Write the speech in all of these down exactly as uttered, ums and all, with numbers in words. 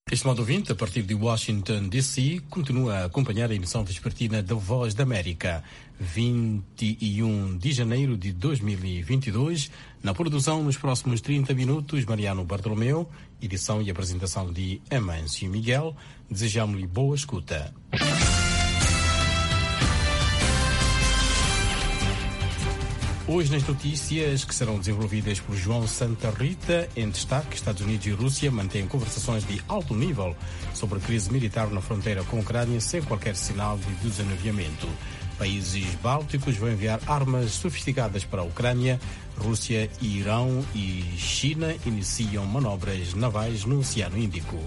Estimado ouvinte, a partir de Washington, D C, continua a acompanhar a emissão vespertina da Voz da América, vinte e um de janeiro de dois mil e vinte e dois. Na produção, nos próximos trinta minutos, Mariano Bartolomeu, edição e apresentação de Amâncio Miguel. Desejamos-lhe boa escuta. Hoje nas notícias que serão desenvolvidas por João Santa Rita, em destaque, Estados Unidos e Rússia mantêm conversações de alto nível sobre a crise militar na fronteira com a Ucrânia sem qualquer sinal de desanuviamento. Países bálticos vão enviar armas sofisticadas para a Ucrânia. Rússia, Irão e China iniciam manobras navais no Oceano Índico.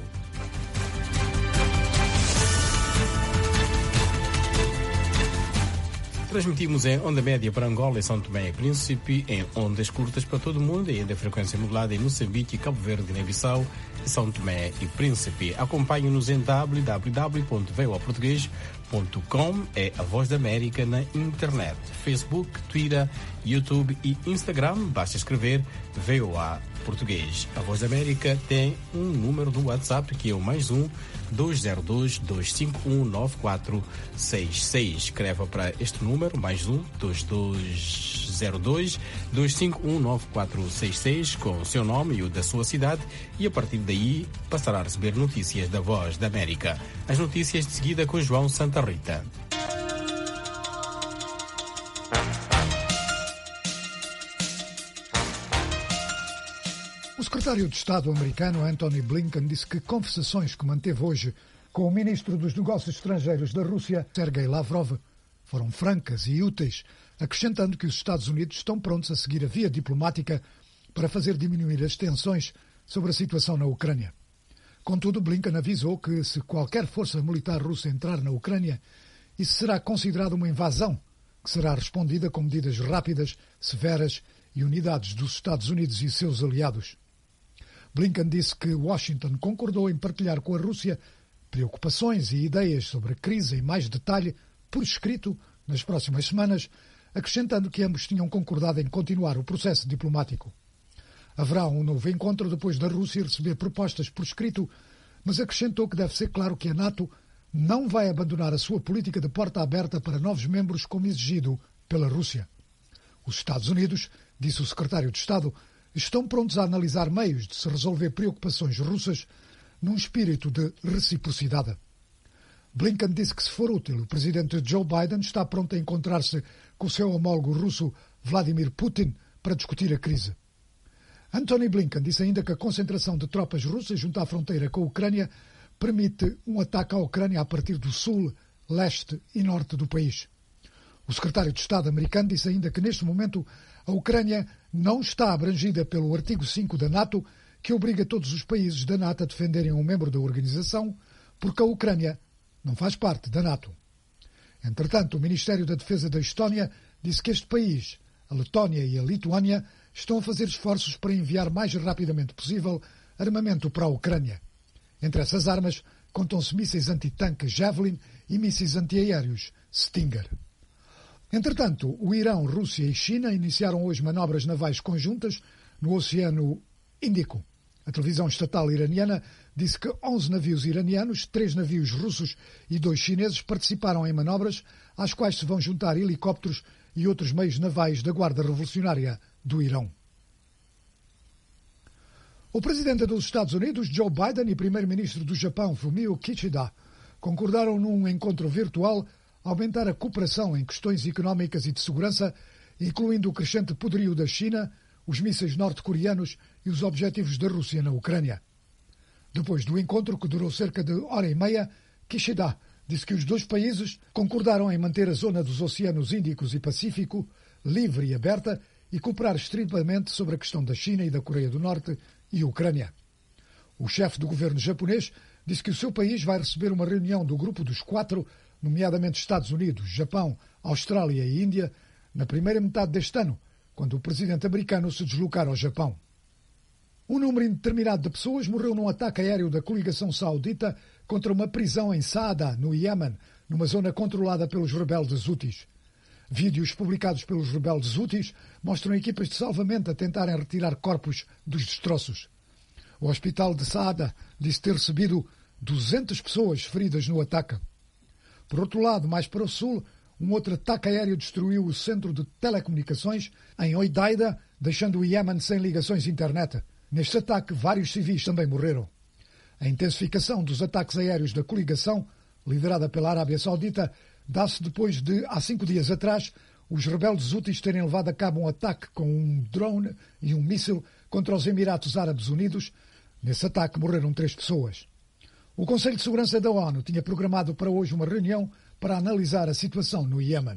Transmitimos em onda média para Angola e São Tomé e Príncipe, em ondas curtas para todo o mundo e ainda frequência modulada em Moçambique, Cabo Verde, Guiné-Bissau e São Tomé e Príncipe. Acompanhe-nos em w w w ponto v o a português ponto com, é a Voz da América na internet, Facebook, Twitter, YouTube e Instagram. Basta escrever V O A Português. A Voz da América tem um número do WhatsApp que é o mais um dois zero dois, dois cinco um, nove quatro seis seis. Escreva para este número, mais um dois dois zero dois, dois cinco um, nove quatro seis seis, com o seu nome e o da sua cidade, e a partir daí passará a receber notícias da Voz da América. As notícias de seguida com João Santa Rita. O secretário de Estado americano Antony Blinken disse que conversações que manteve hoje com o ministro dos Negócios Estrangeiros da Rússia, Sergei Lavrov, foram francas e úteis, acrescentando que os Estados Unidos estão prontos a seguir a via diplomática para fazer diminuir as tensões sobre a situação na Ucrânia. Contudo, Blinken avisou que se qualquer força militar russa entrar na Ucrânia, isso será considerado uma invasão, que será respondida com medidas rápidas, severas e unidades dos Estados Unidos e seus aliados. Blinken disse que Washington concordou em partilhar com a Rússia preocupações e ideias sobre a crise em mais detalhe, por escrito, nas próximas semanas, acrescentando que ambos tinham concordado em continuar o processo diplomático. Haverá um novo encontro depois da Rússia receber propostas por escrito, mas acrescentou que deve ser claro que a NATO não vai abandonar a sua política de porta aberta para novos membros como exigido pela Rússia. Os Estados Unidos, disse o secretário de Estado, estão prontos a analisar meios de se resolver preocupações russas num espírito de reciprocidade. Blinken disse que, se for útil, o presidente Joe Biden está pronto a encontrar-se com o seu homólogo russo Vladimir Putin para discutir a crise. Antony Blinken disse ainda que a concentração de tropas russas junto à fronteira com a Ucrânia permite um ataque à Ucrânia a partir do sul, leste e norte do país. O secretário de Estado americano disse ainda que, neste momento, a Ucrânia não está abrangida pelo artigo cinco da NATO, que obriga todos os países da NATO a defenderem um membro da organização, porque a Ucrânia não faz parte da NATO. Entretanto, o Ministério da Defesa da Estónia disse que este país, a Letónia e a Lituânia, estão a fazer esforços para enviar mais rapidamente possível armamento para a Ucrânia. Entre essas armas, contam-se mísseis antitanque Javelin e mísseis antiaéreos Stinger. Entretanto, o Irão, Rússia e China iniciaram hoje manobras navais conjuntas no Oceano Índico. A televisão estatal iraniana disse que onze navios iranianos, três navios russos e dois chineses participaram em manobras às quais se vão juntar helicópteros e outros meios navais da Guarda Revolucionária do Irão. O presidente dos Estados Unidos, Joe Biden, e primeiro-ministro do Japão, Fumio Kishida, concordaram num encontro virtual aumentar a cooperação em questões económicas e de segurança, incluindo o crescente poderio da China, os mísseis norte-coreanos e os objetivos da Rússia na Ucrânia. Depois do encontro, que durou cerca de hora e meia, Kishida disse que os dois países concordaram em manter a zona dos Oceanos Índicos e Pacífico livre e aberta e cooperar estritamente sobre a questão da China e da Coreia do Norte e Ucrânia. O chefe do governo japonês disse que o seu país vai receber uma reunião do Grupo dos Quatro, nomeadamente Estados Unidos, Japão, Austrália e Índia, na primeira metade deste ano, quando o presidente americano se deslocar ao Japão. Um número indeterminado de pessoas morreu num ataque aéreo da coligação saudita contra uma prisão em Saada, no Iémen, numa zona controlada pelos rebeldes Houthis. Vídeos publicados pelos rebeldes Houthis mostram equipas de salvamento a tentarem retirar corpos dos destroços. O hospital de Saada disse ter recebido duzentas pessoas feridas no ataque. Por outro lado, mais para o sul, um outro ataque aéreo destruiu o centro de telecomunicações em Hodeida, deixando o Iémen sem ligações de internet. Neste ataque, vários civis também morreram. A intensificação dos ataques aéreos da coligação, liderada pela Arábia Saudita, dá-se depois de, há cinco dias atrás, os rebeldes houthis terem levado a cabo um ataque com um drone e um míssil contra os Emirados Árabes Unidos. Nesse ataque morreram três pessoas. O Conselho de Segurança da ONU tinha programado para hoje uma reunião para analisar a situação no Iémen.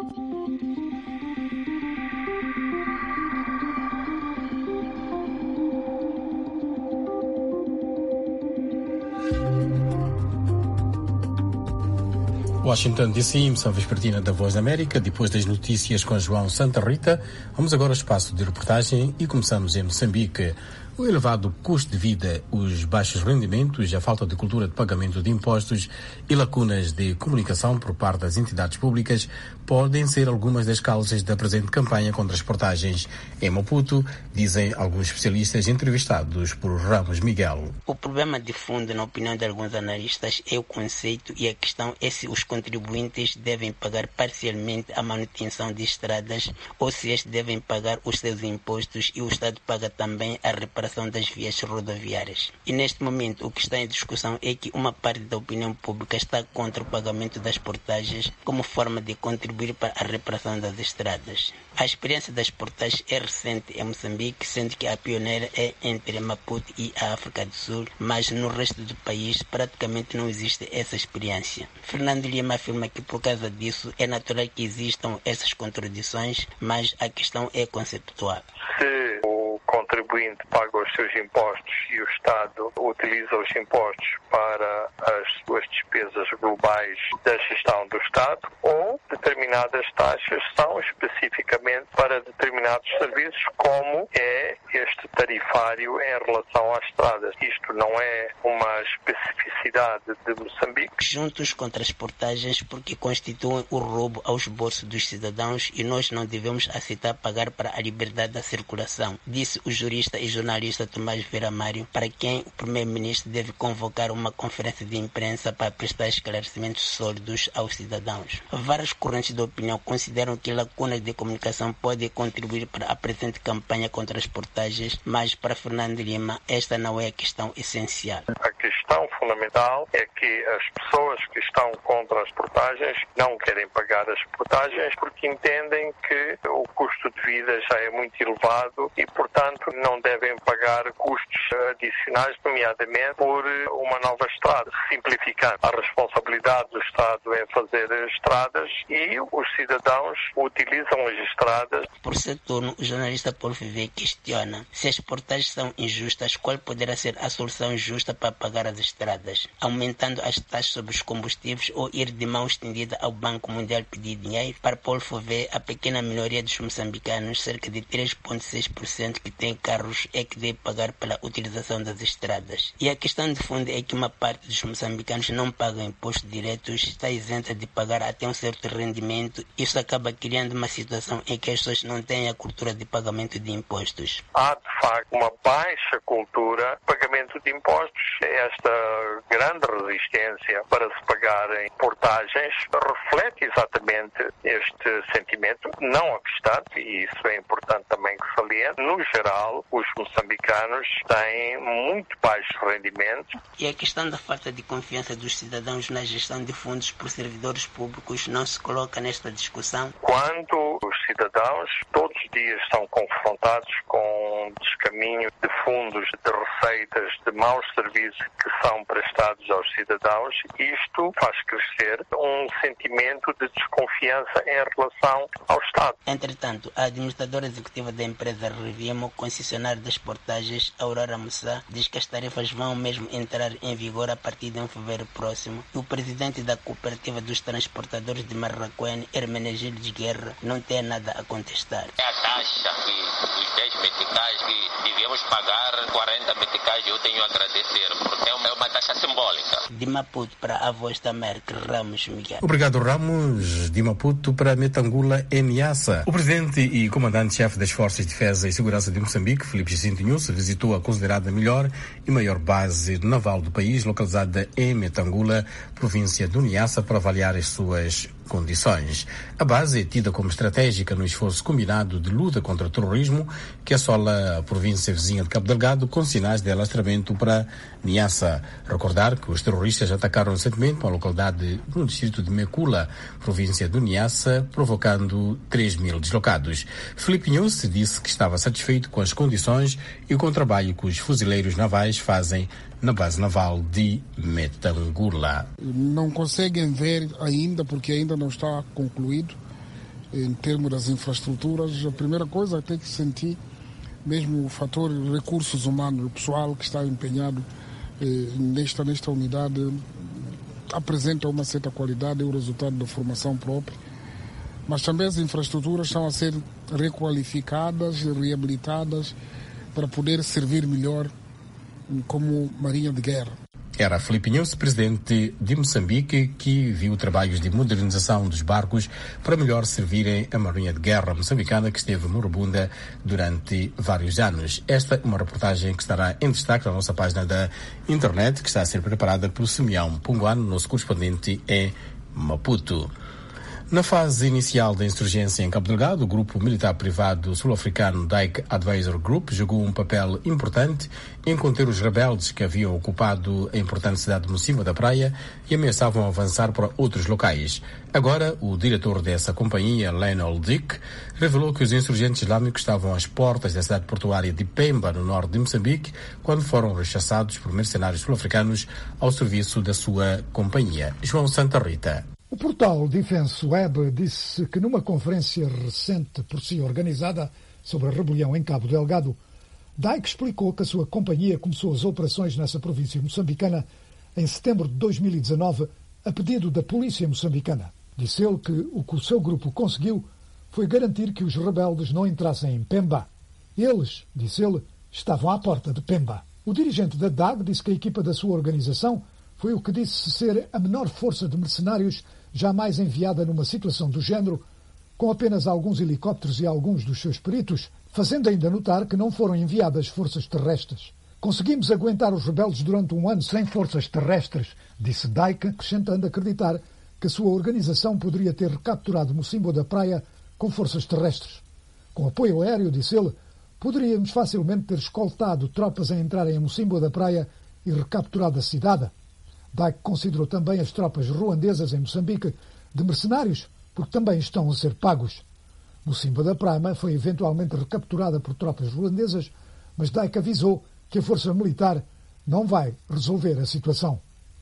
Washington D C, emissão vespertina da Voz da América. Depois das notícias com João Santa Rita, vamos agora ao espaço de reportagem e começamos em Moçambique. O elevado custo de vida, os baixos rendimentos, a falta de cultura de pagamento de impostos e lacunas de comunicação por parte das entidades públicas podem ser algumas das causas da presente campanha contra as portagens. Em Maputo, dizem alguns especialistas entrevistados por Ramos Miguel. O problema de fundo, na opinião de alguns analistas, é o conceito e a questão é se os contribuintes devem pagar parcialmente a manutenção de estradas ou se estes devem pagar os seus impostos e o Estado paga também a reparação das vias rodoviárias. E neste momento o que está em discussão é que uma parte da opinião pública está contra o pagamento das portagens como forma de contribuir para a reparação das estradas. A experiência das portagens é recente em Moçambique, sendo que a pioneira é entre Maputo e a África do Sul, mas no resto do país praticamente não existe essa experiência. Fernando Lima afirma que por causa disso é natural que existam essas contradições, mas a questão é conceptual. Se o contribuinte paga os seus impostos e o Estado utiliza os impostos para as suas despesas globais da gestão do Estado, ou determinadas taxas são especificamente para determinados serviços, como é este tarifário em relação às estradas. Isto não é uma especificidade de Moçambique. Juntos contra as portagens porque constituem o roubo aos bolsos dos cidadãos e nós não devemos aceitar pagar para a liberdade da circulação, disse o jurista e jornalista Tomás Vera Mário, para quem o primeiro-ministro deve convocar uma conferência de imprensa para prestar esclarecimentos sólidos aos cidadãos. Várias correntes de opinião consideram que lacunas de comunicação podem contribuir para a presente campanha contra as portagens, mas para Fernando Lima esta não é a questão essencial. A questão fundamental é que as pessoas que estão contra as portagens não querem pagar as portagens porque entendem que o custo de vida já é muito elevado e, portanto, não devem pagar custos adicionais, nomeadamente por uma nova estrada. Simplificando, a responsabilidade do Estado é fazer estradas e os cidadãos utilizam as estradas. Por seu turno, o jornalista Paulo Viver questiona se as portagens são injustas, qual poderá ser a solução justa para pagar as estradas? Aumentando as taxas sobre os combustíveis ou ir de mão estendida ao Banco Mundial pedir dinheiro? Para Paulo Viver, a pequena minoria dos moçambicanos, cerca de três vírgula seis por cento que têm carros, é que deve pagar pela utilização das estradas. E a questão de fundo é que uma parte dos moçambicanos não pagam impostos diretos, está isenta de pagar até um certo rendimento. Isso acaba criando uma situação em que as pessoas não têm a cultura de pagamento de impostos. Há, de facto, uma baixa cultura de pagamento de impostos. Esta grande resistência para se pagarem portagens reflete exatamente este sentimento. Não obstante, e isso é importante também que saliente, no geral, os moçambicanos têm muito baixos rendimentos. E a questão da falta de confiança dos cidadãos na gestão de fundos por servidores públicos não se coloca nesta discussão? Quando os cidadãos todos os dias são confrontados com descaminho de fundos, de receitas, de maus serviços que são prestados aos cidadãos, isto faz crescer um sentimento de desconfiança em relação ao Estado. Entretanto, a administradora executiva da empresa Revimo, concessionária das portagens, Aurora Mussá, diz que as tarefas vão mesmo entrar em vigor a partir de um fevereiro próximo. E o presidente da Cooperativa dos Transportadores de Marraquém, Hermenegildo de Guerra, não tem nada a contestar. É a taxa que os dez meticais que devíamos pagar quarenta meticais, eu tenho a agradecer, porque é uma, é uma taxa simbólica. De Maputo para a voz da América, Ramos Miguel. Obrigado, Ramos. De Maputo para Metangula, Niassa. O presidente e comandante-chefe das Forças de Defesa e Segurança de Moçambique, Filipe Jacinto Nyusi, visitou a considerada melhor e maior base naval do país, localizada em Metangula, província do Niassa, para avaliar as suas condições. A base é tida como estratégica no esforço combinado de luta contra o terrorismo que assola a província vizinha de Cabo Delgado, com sinais de alastramento para Niassa. Recordar que os terroristas atacaram recentemente uma localidade no distrito de Mekula, província do Niassa, provocando três mil deslocados. Filipe Nyusi disse que estava satisfeito com as condições e com o trabalho que os fuzileiros navais fazem na base naval de Metangula. Não conseguem ver ainda, porque ainda não está concluído em termos das infraestruturas. A primeira coisa é ter que sentir mesmo o fator recursos humanos, o pessoal que está empenhado eh, nesta, nesta unidade apresenta uma certa qualidade, é o resultado da formação própria. Mas também as infraestruturas estão a ser requalificadas, reabilitadas para poder servir melhor como marinha de guerra. Era Filipe Nyusi, presidente de Moçambique, que viu trabalhos de modernização dos barcos para melhor servirem a marinha de guerra moçambicana, que esteve moribunda durante vários anos. Esta é uma reportagem que estará em destaque na nossa página da internet, que está a ser preparada por Simeão Punguano, nosso correspondente em Maputo. Na fase inicial da insurgência em Cabo Delgado, o grupo militar privado sul-africano Dyke Advisor Group jogou um papel importante em conter os rebeldes que haviam ocupado a importante cidade de Mocímboa da Praia e ameaçavam avançar para outros locais. Agora, o diretor dessa companhia, Lionel Dick, revelou que os insurgentes islâmicos estavam às portas da cidade portuária de Pemba, no norte de Moçambique, quando foram rechaçados por mercenários sul-africanos ao serviço da sua companhia. João Santa Rita. O portal Defense Web disse que numa conferência recente por si organizada sobre a rebelião em Cabo Delgado, Dyke explicou que a sua companhia começou as operações nessa província moçambicana em setembro de dois mil e dezanove a pedido da polícia moçambicana. Disse ele que o que o seu grupo conseguiu foi garantir que os rebeldes não entrassem em Pemba. Eles, disse ele, estavam à porta de Pemba. O dirigente da D A G disse que a equipa da sua organização foi o que disse ser a menor força de mercenários jamais enviada numa situação do género, com apenas alguns helicópteros e alguns dos seus peritos, fazendo ainda notar que não foram enviadas forças terrestres. Conseguimos aguentar os rebeldes durante um ano sem forças terrestres, disse Dyke, acrescentando acreditar que a sua organização poderia ter recapturado Mocímboa da Praia com forças terrestres. Com apoio aéreo, disse ele, poderíamos facilmente ter escoltado tropas a entrarem em Mocímboa da Praia e recapturado a cidade. Dyke considerou também as tropas ruandesas em Moçambique de mercenários, porque também estão a ser pagos. Mocímboa da Praia foi eventualmente recapturada por tropas ruandesas, mas Dyke avisou que a força militar não vai resolver a situação.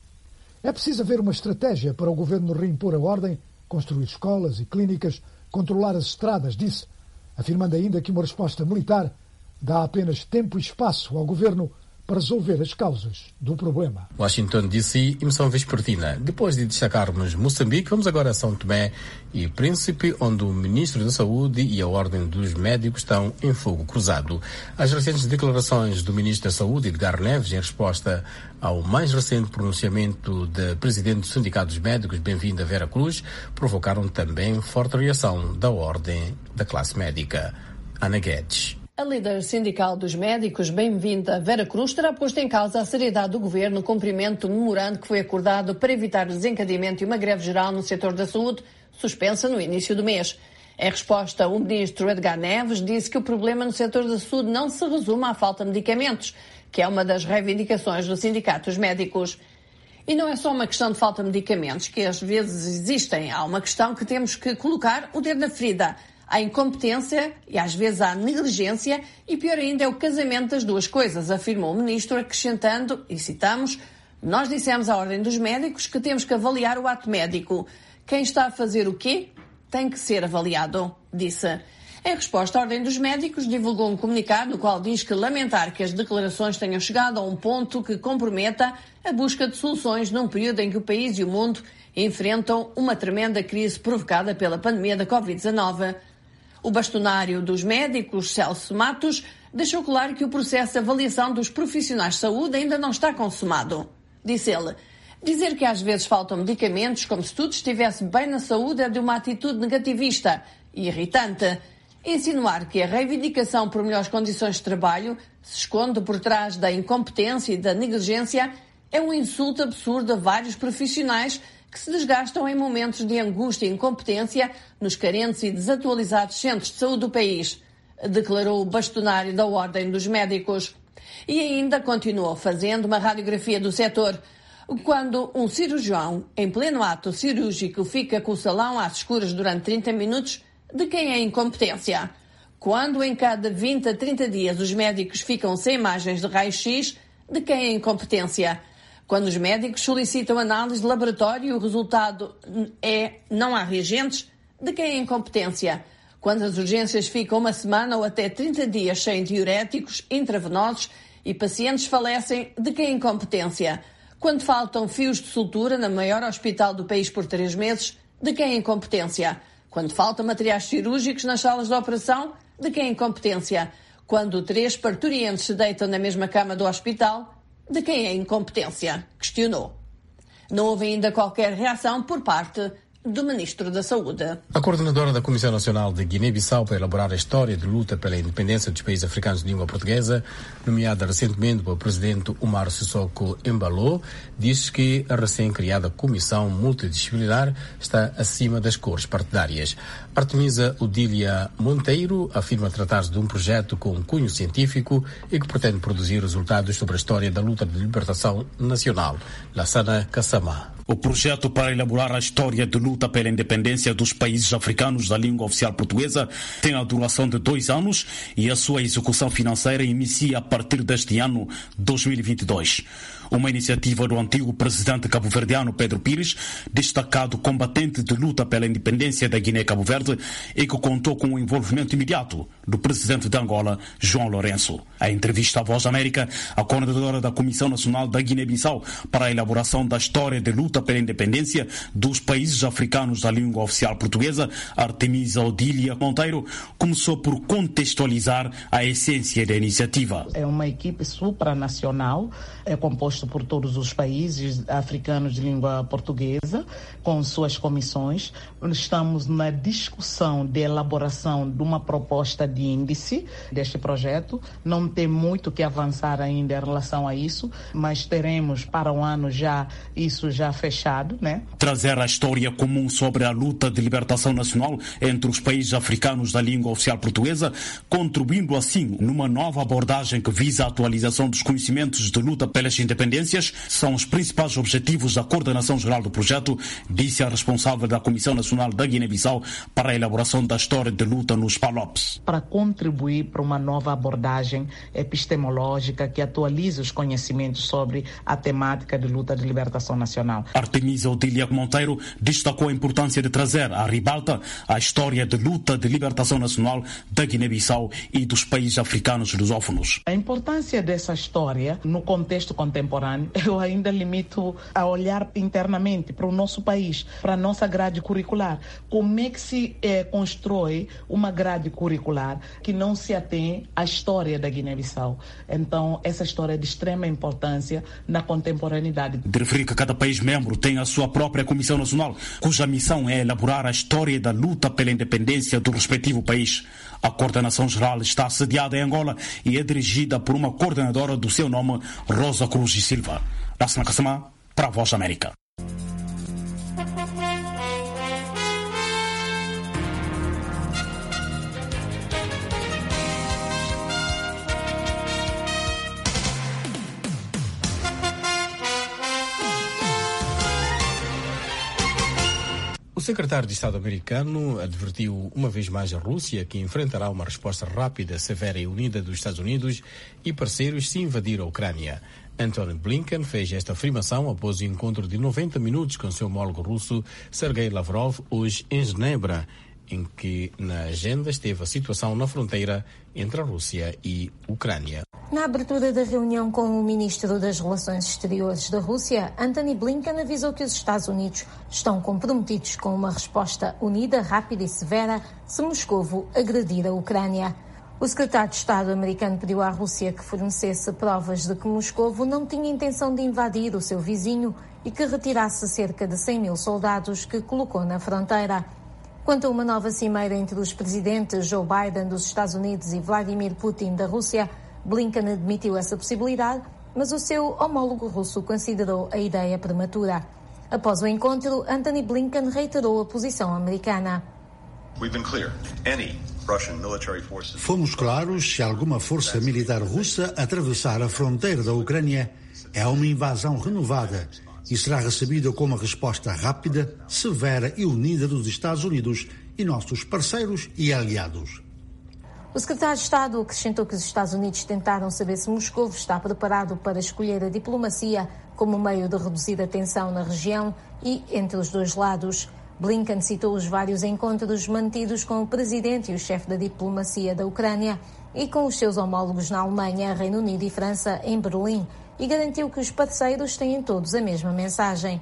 É preciso haver uma estratégia para o governo reimpor a ordem, construir escolas e clínicas, controlar as estradas, disse, afirmando ainda que uma resposta militar dá apenas tempo e espaço ao governo para resolver as causas do problema. Washington, D C, emissão vespertina. Depois de destacarmos Moçambique, vamos agora a São Tomé e Príncipe, onde o Ministro da Saúde e a Ordem dos Médicos estão em fogo cruzado. As recentes declarações do Ministro da Saúde, Edgar Neves, em resposta ao mais recente pronunciamento da Presidente do Sindicato dos Médicos, Bem-vinda Vera Cruz, provocaram também forte reação da Ordem da Classe Médica. Ana Guedes. A líder sindical dos médicos, Bem-vinda Vera Cruz, terá posto em causa a seriedade do governo no cumprimento do memorando que foi acordado para evitar o desencadeamento de uma greve geral no setor da saúde, suspensa no início do mês. Em resposta, o ministro Edgar Neves disse que o problema no setor da saúde não se resume à falta de medicamentos, que é uma das reivindicações do Sindicato dos Médicos. E não é só uma questão de falta de medicamentos, que às vezes existem. Há uma questão que temos que colocar o dedo na ferida. Há incompetência e às vezes há negligência e pior ainda é o casamento das duas coisas, afirmou o ministro, acrescentando, e citamos, nós dissemos à Ordem dos Médicos que temos que avaliar o ato médico. Quem está a fazer o quê tem que ser avaliado, disse. Em resposta, a Ordem dos Médicos divulgou um comunicado no qual diz que lamentar que as declarações tenham chegado a um ponto que comprometa a busca de soluções num período em que o país e o mundo enfrentam uma tremenda crise provocada pela pandemia da covid dezenove. O bastonário dos médicos, Celso Matos, deixou claro que o processo de avaliação dos profissionais de saúde ainda não está consumado. Disse ele, dizer que às vezes faltam medicamentos como se tudo estivesse bem na saúde é de uma atitude negativista e irritante. Insinuar que a reivindicação por melhores condições de trabalho se esconde por trás da incompetência e da negligência é um insulto absurdo a vários profissionais que se desgastam em momentos de angústia e incompetência nos carentes e desatualizados centros de saúde do país, declarou o bastonário da Ordem dos Médicos. E ainda continuou fazendo uma radiografia do setor. Quando um cirurgião, em pleno ato cirúrgico, fica com o salão às escuras durante trinta minutos, de quem é a incompetência? Quando em cada vinte a trinta dias os médicos ficam sem imagens de raio-x, de quem é a incompetência? Quando os médicos solicitam análise de laboratório e o resultado é não há reagentes, de quem é a incompetência? Quando as urgências ficam uma semana ou até trinta dias sem diuréticos intravenosos e pacientes falecem, de quem é a incompetência? Quando faltam fios de sutura no maior hospital do país por três meses, de quem é a incompetência? Quando faltam materiais cirúrgicos nas salas de operação, de quem é a incompetência? Quando três parturientes se deitam na mesma cama do hospital, de quem é a incompetência? Questionou. Não houve ainda qualquer reação por parte do Ministro da Saúde. A coordenadora da Comissão Nacional de Guiné-Bissau para elaborar a história de luta pela independência dos países africanos de língua portuguesa, nomeada recentemente pelo presidente Umaro Sissoko Embalo, diz que a recém-criada Comissão Multidisciplinar está acima das cores partidárias. Artemisa Odília Monteiro afirma tratar-se de um projeto com cunho científico e que pretende produzir resultados sobre a história da luta de libertação nacional. Lassana Kassama. O projeto para elaborar a história de luta pela independência dos países africanos da língua oficial portuguesa tem a duração de dois anos e a sua execução financeira inicia a partir deste ano dois mil e vinte e dois. Uma iniciativa do antigo presidente cabo-verdiano Pedro Pires, destacado combatente de luta pela independência da Guiné-Cabo Verde e que contou com o envolvimento imediato do presidente de Angola, João Lourenço. A entrevista à Voz da América, a coordenadora da Comissão Nacional da Guiné-Bissau para a elaboração da história de luta pela independência dos países africanos da língua oficial portuguesa, Artemisa Odília Monteiro, começou por contextualizar a essência da iniciativa. É uma equipe supranacional, é composta por todos os países africanos de língua portuguesa, com suas comissões. Estamos na discussão de elaboração de uma proposta de índice deste projeto. Não tem muito que avançar ainda em relação a isso, mas teremos para o ano já isso já fechado, né? Trazer a história comum sobre a luta de libertação nacional entre os países africanos da língua oficial portuguesa, contribuindo assim numa nova abordagem que visa a atualização dos conhecimentos de luta pelas independências, são os principais objetivos da coordenação geral do projeto, disse a responsável da Comissão Nacional da Guiné-Bissau para a elaboração da história de luta nos P A L O Ps. Para contribuir para uma nova abordagem epistemológica que atualize os conhecimentos sobre a temática de luta de libertação nacional. Artemisa Odília Monteiro destacou a importância de trazer à ribalta a história de luta de libertação nacional da Guiné-Bissau e dos países africanos lusófonos. A importância dessa história no contexto contemporâneo, eu ainda limito a olhar internamente para o nosso país, para a nossa grade curricular. Como é que se eh, constrói uma grade curricular que não se atém à história da Guiné-Bissau? Então, essa história é de extrema importância na contemporaneidade. De referir que cada país membro tem a sua própria Comissão Nacional, cuja missão é elaborar a história da luta pela independência do respectivo país. A coordenação geral está sediada em Angola e é dirigida por uma coordenadora do seu nome, Rosa Cruz e Silva. Lassana Kassama, para a Voz da América. O secretário de Estado americano advertiu uma vez mais a Rússia que enfrentará uma resposta rápida, severa e unida dos Estados Unidos e parceiros se invadir a Ucrânia. Antony Blinken fez esta afirmação após o encontro de noventa minutos com seu homólogo russo, Sergei Lavrov, hoje em Genebra. em que na agenda esteve a situação na fronteira entre a Rússia e a Ucrânia. Na abertura da reunião com o ministro das Relações Exteriores da Rússia, Antony Blinken avisou que os Estados Unidos estão comprometidos com uma resposta unida, rápida e severa se Moscovo agredir a Ucrânia. O secretário de Estado americano pediu à Rússia que fornecesse provas de que Moscovo não tinha intenção de invadir o seu vizinho e que retirasse cerca de cem mil soldados que colocou na fronteira. Quanto a uma nova cimeira entre os presidentes Joe Biden dos Estados Unidos e Vladimir Putin da Rússia, Blinken admitiu essa possibilidade, mas o seu homólogo russo considerou a ideia prematura. Após o encontro, Antony Blinken reiterou a posição americana. Fomos claros: se alguma força militar russa atravessar a fronteira da Ucrânia, é uma invasão renovada e será recebida com uma resposta rápida, severa e unida dos Estados Unidos e nossos parceiros e aliados. O secretário de Estado acrescentou que os Estados Unidos tentaram saber se Moscou está preparado para escolher a diplomacia como meio de reduzir a tensão na região e entre os dois lados. Blinken citou os vários encontros mantidos com o presidente e o chefe da diplomacia da Ucrânia e com os seus homólogos na Alemanha, Reino Unido e França em Berlim e garantiu que os parceiros têm todos a mesma mensagem.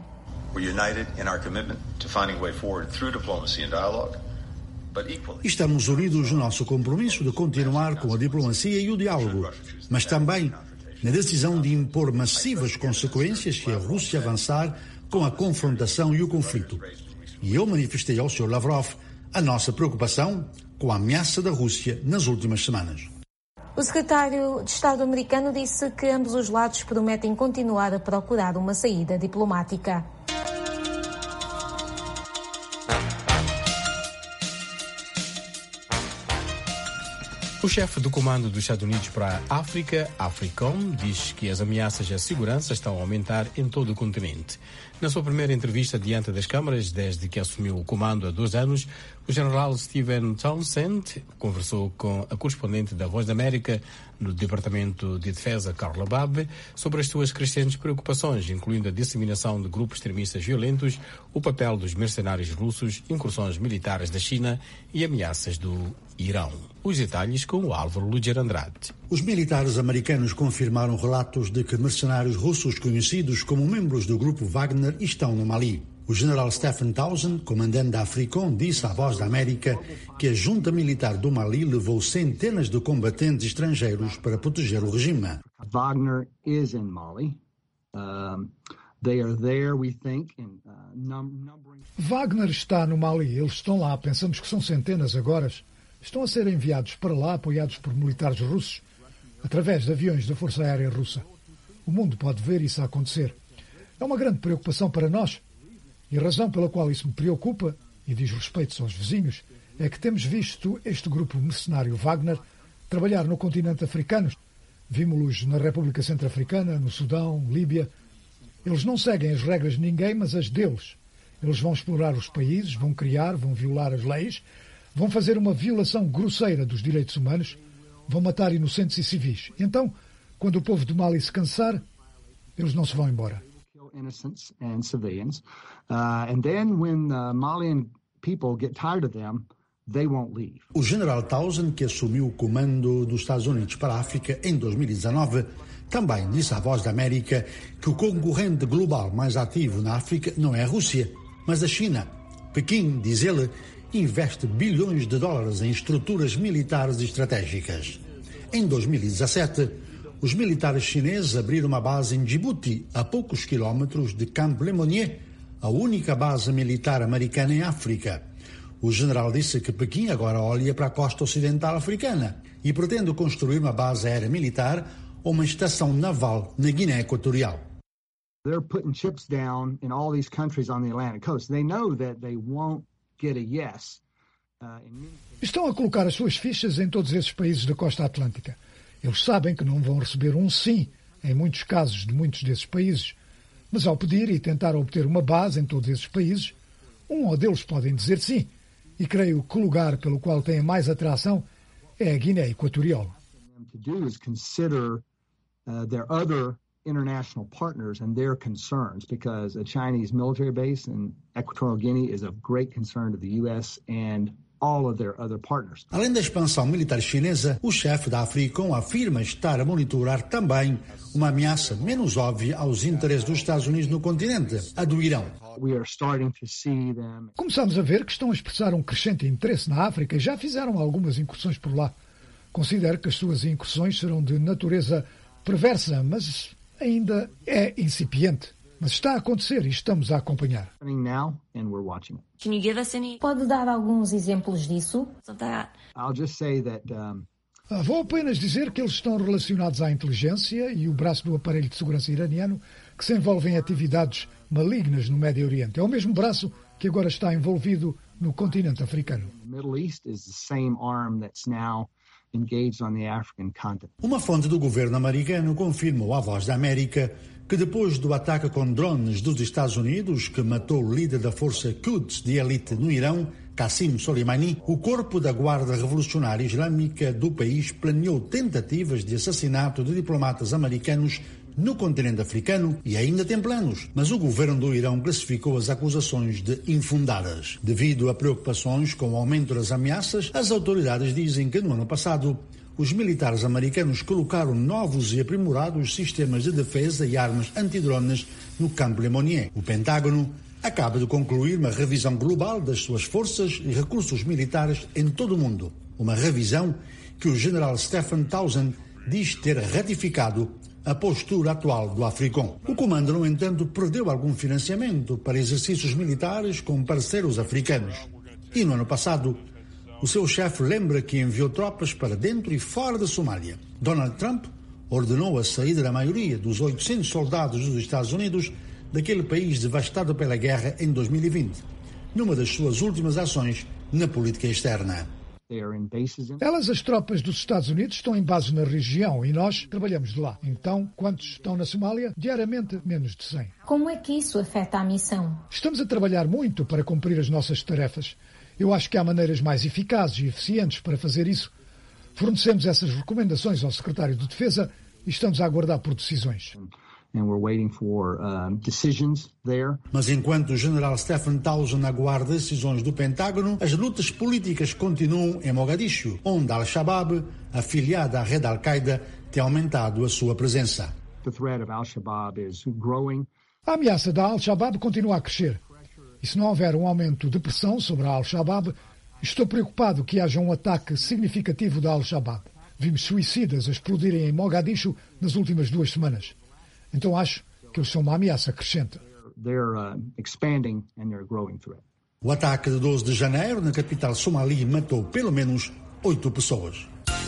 Estamos unidos no nosso compromisso de continuar com a diplomacia e o diálogo, mas também na decisão de impor massivas consequências se a Rússia avançar com a confrontação e o conflito. E eu manifestei ao senhor Lavrov a nossa preocupação com a ameaça da Rússia nas últimas semanas. O secretário de Estado americano disse que ambos os lados prometem continuar a procurar uma saída diplomática. O chefe do Comando dos Estados Unidos para a África, AFRICOM, diz que as ameaças à segurança estão a aumentar em todo o continente. Na sua primeira entrevista diante das câmaras, desde que assumiu o comando há dois anos, o general Stephen Townsend conversou com a correspondente da Voz da América no Departamento de Defesa, Carla Babb, sobre as suas crescentes preocupações, incluindo a disseminação de grupos extremistas violentos, o papel dos mercenários russos, incursões militares da China e ameaças do Irão. Os detalhes com o Álvaro Luger Andrade. Os militares americanos confirmaram relatos de que mercenários russos conhecidos como membros do grupo Wagner estão no Mali. O general Stephen Townsend, comandante da AFRICOM, disse à Voz da América que a junta militar do Mali levou centenas de combatentes estrangeiros para proteger o regime. Wagner is in Mali. Um, they are there, we think, in, uh, num numbering... Wagner está no Mali. Eles estão lá. Pensamos que são centenas agora. Estão a ser enviados para lá, apoiados por militares russos, através de aviões da Força Aérea Russa. O mundo pode ver isso a acontecer. É uma grande preocupação para nós. E a razão pela qual isso me preocupa, e diz respeito aos vizinhos, é que temos visto este grupo mercenário Wagner trabalhar no continente africano. Vimos-los na República Centro-Africana, no Sudão, Líbia. Eles não seguem as regras de ninguém, mas as deles. Eles vão explorar os países, vão criar, vão violar as leis, vão fazer uma violação grosseira dos direitos humanos, vão matar inocentes e civis. Então, quando o povo de Mali se cansar, eles não se vão embora. Innocents and civilians, uh, and then when the Malian people get tired of them, they won't leave. O general Townsend, que assumiu o comando dos Estados Unidos para a África em dois mil e dezanove, também disse à Voz da América que o concorrente global mais ativo na África não é a Rússia, mas a China. Pequim, diz ele, investe bilhões de dólares em estruturas militares estratégicas. Em dois mil e dezassete, os militares chineses abriram uma base em Djibouti, a poucos quilómetros de Camp Lemonnier, a única base militar americana em África. O general disse que Pequim agora olha para a costa ocidental africana e pretende construir uma base aérea militar ou uma estação naval na Guiné Equatorial. They're putting chips down in all these countries on the Atlantic coast. They know that they won't get a yes. Uh, in... Estão a colocar as suas fichas em todos esses países da costa atlântica. Eles sabem que não vão receber um sim, em muitos casos de muitos desses países, mas ao pedir e tentar obter uma base em todos esses países, um ou deles podem dizer sim, e creio que o lugar pelo qual têm mais atração é a Guiné Equatorial. International partners and their concerns, because a Chinese military base in Equatorial Guinea is of great concern to the U S and all of their other partners. Além da expansão militar chinesa, o chefe da Africom afirma estar a monitorar também uma ameaça menos óbvia aos interesses dos Estados Unidos no continente, a do Irão. We are starting to see them. Começamos a ver que estão a expressar um crescente interesse na África e já fizeram algumas incursões por lá. Considero que as suas incursões serão de natureza perversa, mas ainda é incipiente. Mas está a acontecer e estamos a acompanhar. Now, and we're watching it. Can you give us any? Pode dar alguns exemplos disso? I'll just say that um... Vou apenas dizer que eles estão relacionados à inteligência e o braço do aparelho de segurança iraniano que se envolve em atividades malignas no Médio Oriente. É o mesmo braço que agora está envolvido no continente africano. Uma fonte do governo americano confirmou à Voz da América que depois do ataque com drones dos Estados Unidos, que matou o líder da força Quds de elite no Irão, Qasem Soleimani, o corpo da Guarda Revolucionária Islâmica do país planeou tentativas de assassinato de diplomatas americanos no continente africano e ainda tem planos, mas o governo do Irão classificou as acusações de infundadas. Devido a preocupações com o aumento das ameaças, as autoridades dizem que no ano passado os militares americanos colocaram novos e aprimorados sistemas de defesa e armas antidrones no Campo Lemonnier. O Pentágono acaba de concluir uma revisão global das suas forças e recursos militares em todo o mundo. Uma revisão que o general Stephen Townsend diz ter ratificado a postura atual do Africom. O comando, no entanto, perdeu algum financiamento para exercícios militares com parceiros africanos. E no ano passado, o seu chefe lembra que enviou tropas para dentro e fora da Somália. Donald Trump ordenou a saída da maioria dos oitocentos soldados dos Estados Unidos daquele país devastado pela guerra em dois mil e vinte, numa das suas últimas ações na política externa. Elas, as tropas dos Estados Unidos, estão em bases na região e nós trabalhamos de lá. Então, quantos estão na Somália? Diariamente, menos de cem. Como é que isso afeta a missão? Estamos a trabalhar muito para cumprir as nossas tarefas. Eu acho que há maneiras mais eficazes e eficientes para fazer isso. Fornecemos essas recomendações ao secretário de Defesa e estamos a aguardar por decisões. And we're waiting for uh, decisions there. Mas enquanto o general Stephen Townsend aguarda decisões do Pentágono, as lutas políticas continuam em Mogadishu, onde Al-Shabaab, afiliada à rede Al-Qaeda, tem aumentado a sua presença. The threat of Al-Shabaab is growing. A ameaça da Al-Shabaab continua a crescer. E se não houver um aumento de pressão sobre a Al-Shabaab, estou preocupado que haja um ataque significativo da Al-Shabaab. Vimos suicidas a explodirem em Mogadishu nas últimas duas semanas. Então acho que eles são uma ameaça crescente. O ataque de doze de janeiro na capital somali matou pelo menos oito pessoas.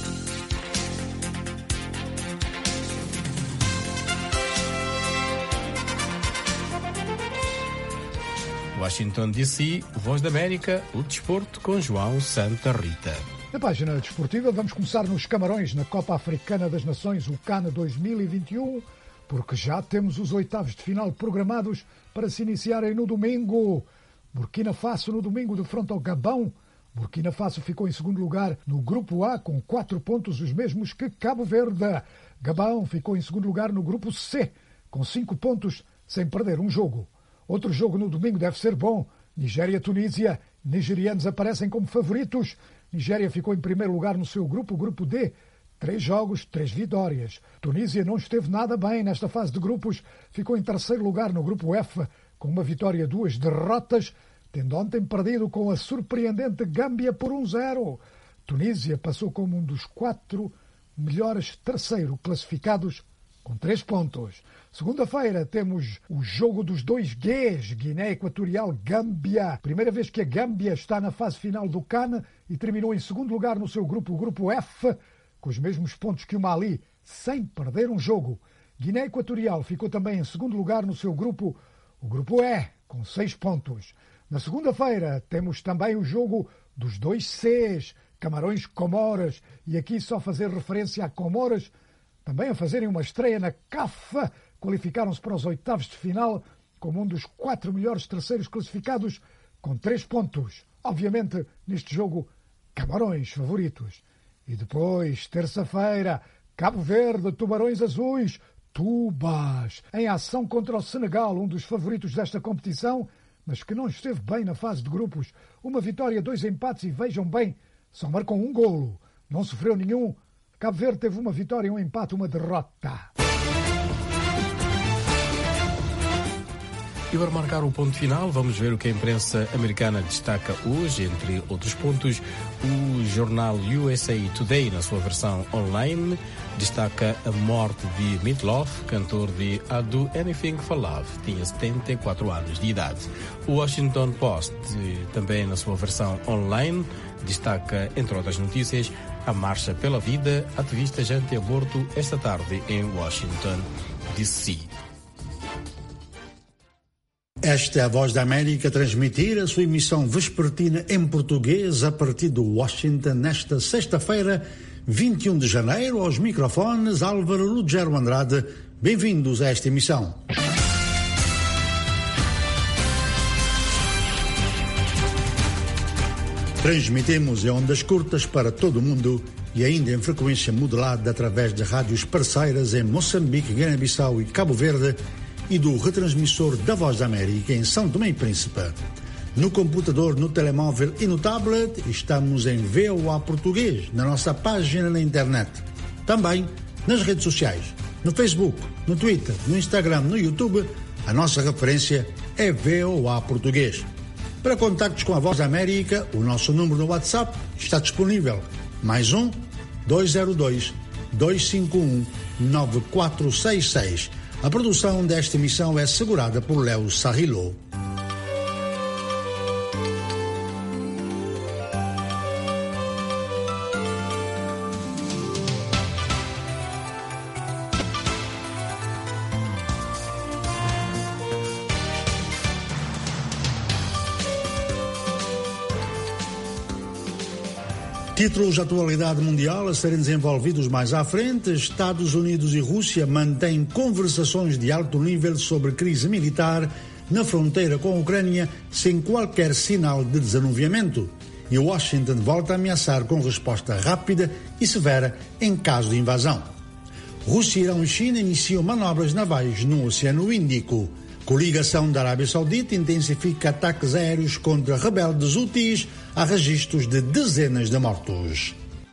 Washington D C, Voz da América, o desporto com João Santa Rita. Na página desportiva vamos começar nos Camarões, na Copa Africana das Nações, o CAN dois mil e vinte e um, porque já temos os oitavos de final programados para se iniciarem no domingo. Burkina Faso no domingo de frente ao Gabão. Burkina Faso ficou em segundo lugar no Grupo A com quatro pontos, os mesmos que Cabo Verde. Gabão ficou em segundo lugar no Grupo C com cinco pontos, sem perder um jogo. Outro jogo no domingo deve ser bom. Nigéria-Tunísia. Nigerianos aparecem como favoritos. Nigéria ficou em primeiro lugar no seu grupo, o Grupo D. Três jogos, três vitórias. Tunísia não esteve nada bem nesta fase de grupos. Ficou em terceiro lugar no Grupo F, com uma vitória e duas derrotas, tendo ontem perdido com a surpreendente Gâmbia por um zero. Tunísia passou como um dos quatro melhores terceiro classificados, com três pontos. Segunda-feira temos o jogo dos dois Gs, Guiné Equatorial, Gâmbia. Primeira vez que a Gâmbia está na fase final do CAN e terminou em segundo lugar no seu grupo, o Grupo F, com os mesmos pontos que o Mali, sem perder um jogo. Guiné Equatorial ficou também em segundo lugar no seu grupo, o Grupo E, com seis pontos. Na segunda-feira temos também o jogo dos dois Cs, Camarões-Comoras, e aqui só fazer referência a Comoras, também a fazerem uma estreia na C A F, qualificaram-se para os oitavos de final como um dos quatro melhores terceiros classificados, com três pontos. Obviamente, neste jogo, Camarões favoritos. E depois, terça-feira, Cabo Verde, Tubarões Azuis, Tubas, em ação contra o Senegal, um dos favoritos desta competição, mas que não esteve bem na fase de grupos. Uma vitória, dois empates e, vejam bem, só marcou um golo. Não sofreu nenhum. Cabo Verde teve uma vitória, um empate, uma derrota. E para marcar o ponto final, vamos ver o que a imprensa americana destaca hoje. Entre outros pontos, o jornal U S A Today, na sua versão online, destaca a morte de Meat Loaf, cantor de I Do Anything for Love. Tinha setenta e quatro anos de idade. O Washington Post, também na sua versão online, destaca, entre outras notícias, a Marcha pela Vida, ativistas anti-aborto, esta tarde em Washington, D C Esta é a Voz da América, transmitir a sua emissão vespertina em português a partir de Washington nesta sexta-feira, vinte e um de janeiro, aos microfones Álvaro Lugero Andrade. Bem-vindos a esta emissão. Transmitimos em ondas curtas para todo o mundo e ainda em frequência modulada através de rádios parceiras em Moçambique, Guiné-Bissau e Cabo Verde, e do retransmissor da Voz da América em São Tomé e Príncipe. No computador, no telemóvel e no tablet, estamos em V O A Português, na nossa página na internet. Também nas redes sociais, no Facebook, no Twitter, no Instagram, no YouTube, a nossa referência é V O A Português. Para contactos com a Voz da América, o nosso número no WhatsApp está disponível. Mais um, dois zero dois, dois cinco um, nove quatro seis seis. A produção desta emissão é assegurada por Léo Sarrilo. Títulos de atualidade mundial a serem desenvolvidos mais à frente. Estados Unidos e Rússia mantêm conversações de alto nível sobre crise militar na fronteira com a Ucrânia sem qualquer sinal de desanuviamento. E Washington volta a ameaçar com resposta rápida e severa em caso de invasão. Rússia, Irão e China iniciam manobras navais no Oceano Índico. Coligação da Arábia Saudita intensifica ataques aéreos contra rebeldes Houthis. Há registros de dezenas de mortos.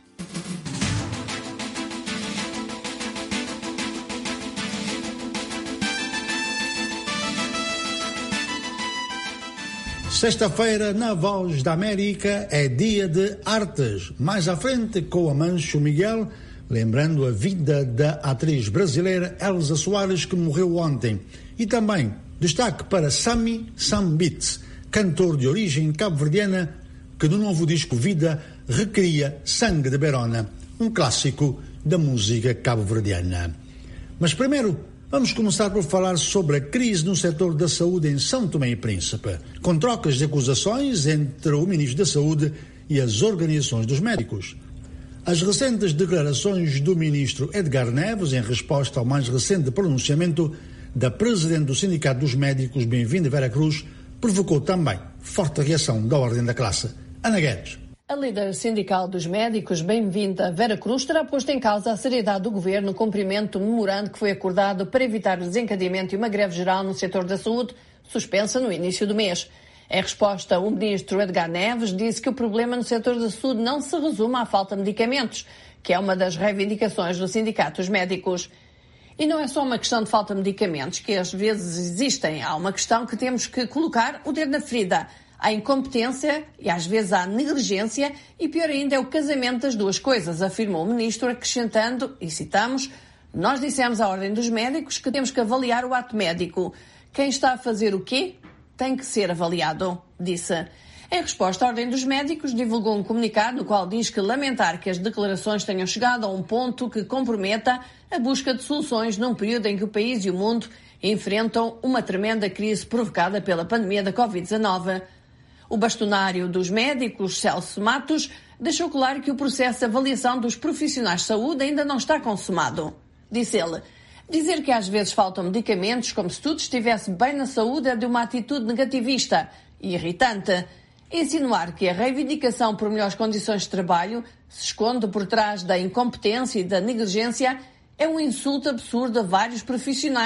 Sexta-feira, na Voz da América, é dia de artes. Mais à frente, com Amancio Miguel, lembrando a vida da atriz brasileira Elza Soares, que morreu ontem. E também destaque para Sami Sambits, cantor de origem cabo-verdiana, que no novo disco Vida recria Sangue de Berona, um clássico da música cabo-verdiana. Mas primeiro, vamos começar por falar sobre a crise no setor da saúde em São Tomé e Príncipe, com trocas de acusações entre o Ministro da Saúde e as organizações dos médicos. As recentes declarações do Ministro Edgar Neves, em resposta ao mais recente pronunciamento da Presidente do Sindicato dos Médicos, Bem-vindo Vera Cruz, provocou também forte reação da Ordem da Classe. Ana Guedes. A líder sindical dos médicos, Bem-vinda Vera Cruz, terá posto em causa a seriedade do governo no cumprimento do memorando que foi acordado para evitar o desencadeamento e uma greve geral no setor da saúde, suspensa no início do mês. Em resposta, o ministro Edgar Neves disse que o problema no setor da saúde não se resume à falta de medicamentos, que é uma das reivindicações do Sindicato dos Médicos. E não é só uma questão de falta de medicamentos, que às vezes existem. Há uma questão que temos que colocar o dedo na ferida. Há incompetência e às vezes há negligência e pior ainda é o casamento das duas coisas, afirmou o ministro, acrescentando, e citamos, nós dissemos à Ordem dos Médicos que temos que avaliar o ato médico. Quem está a fazer o quê tem que ser avaliado, disse. Em resposta, a Ordem dos Médicos divulgou um comunicado no qual diz que lamentar que as declarações tenham chegado a um ponto que comprometa a busca de soluções num período em que o país e o mundo enfrentam uma tremenda crise provocada pela pandemia da covid dezenove. O bastonário dos médicos, Celso Matos, deixou claro que o processo de avaliação dos profissionais de saúde ainda não está consumado. Disse ele, dizer que às vezes faltam medicamentos como se tudo estivesse bem na saúde é de uma atitude negativista e irritante. Insinuar que a reivindicação por melhores condições de trabalho se esconde por trás da incompetência e da negligência é um insulto absurdo a vários profissionais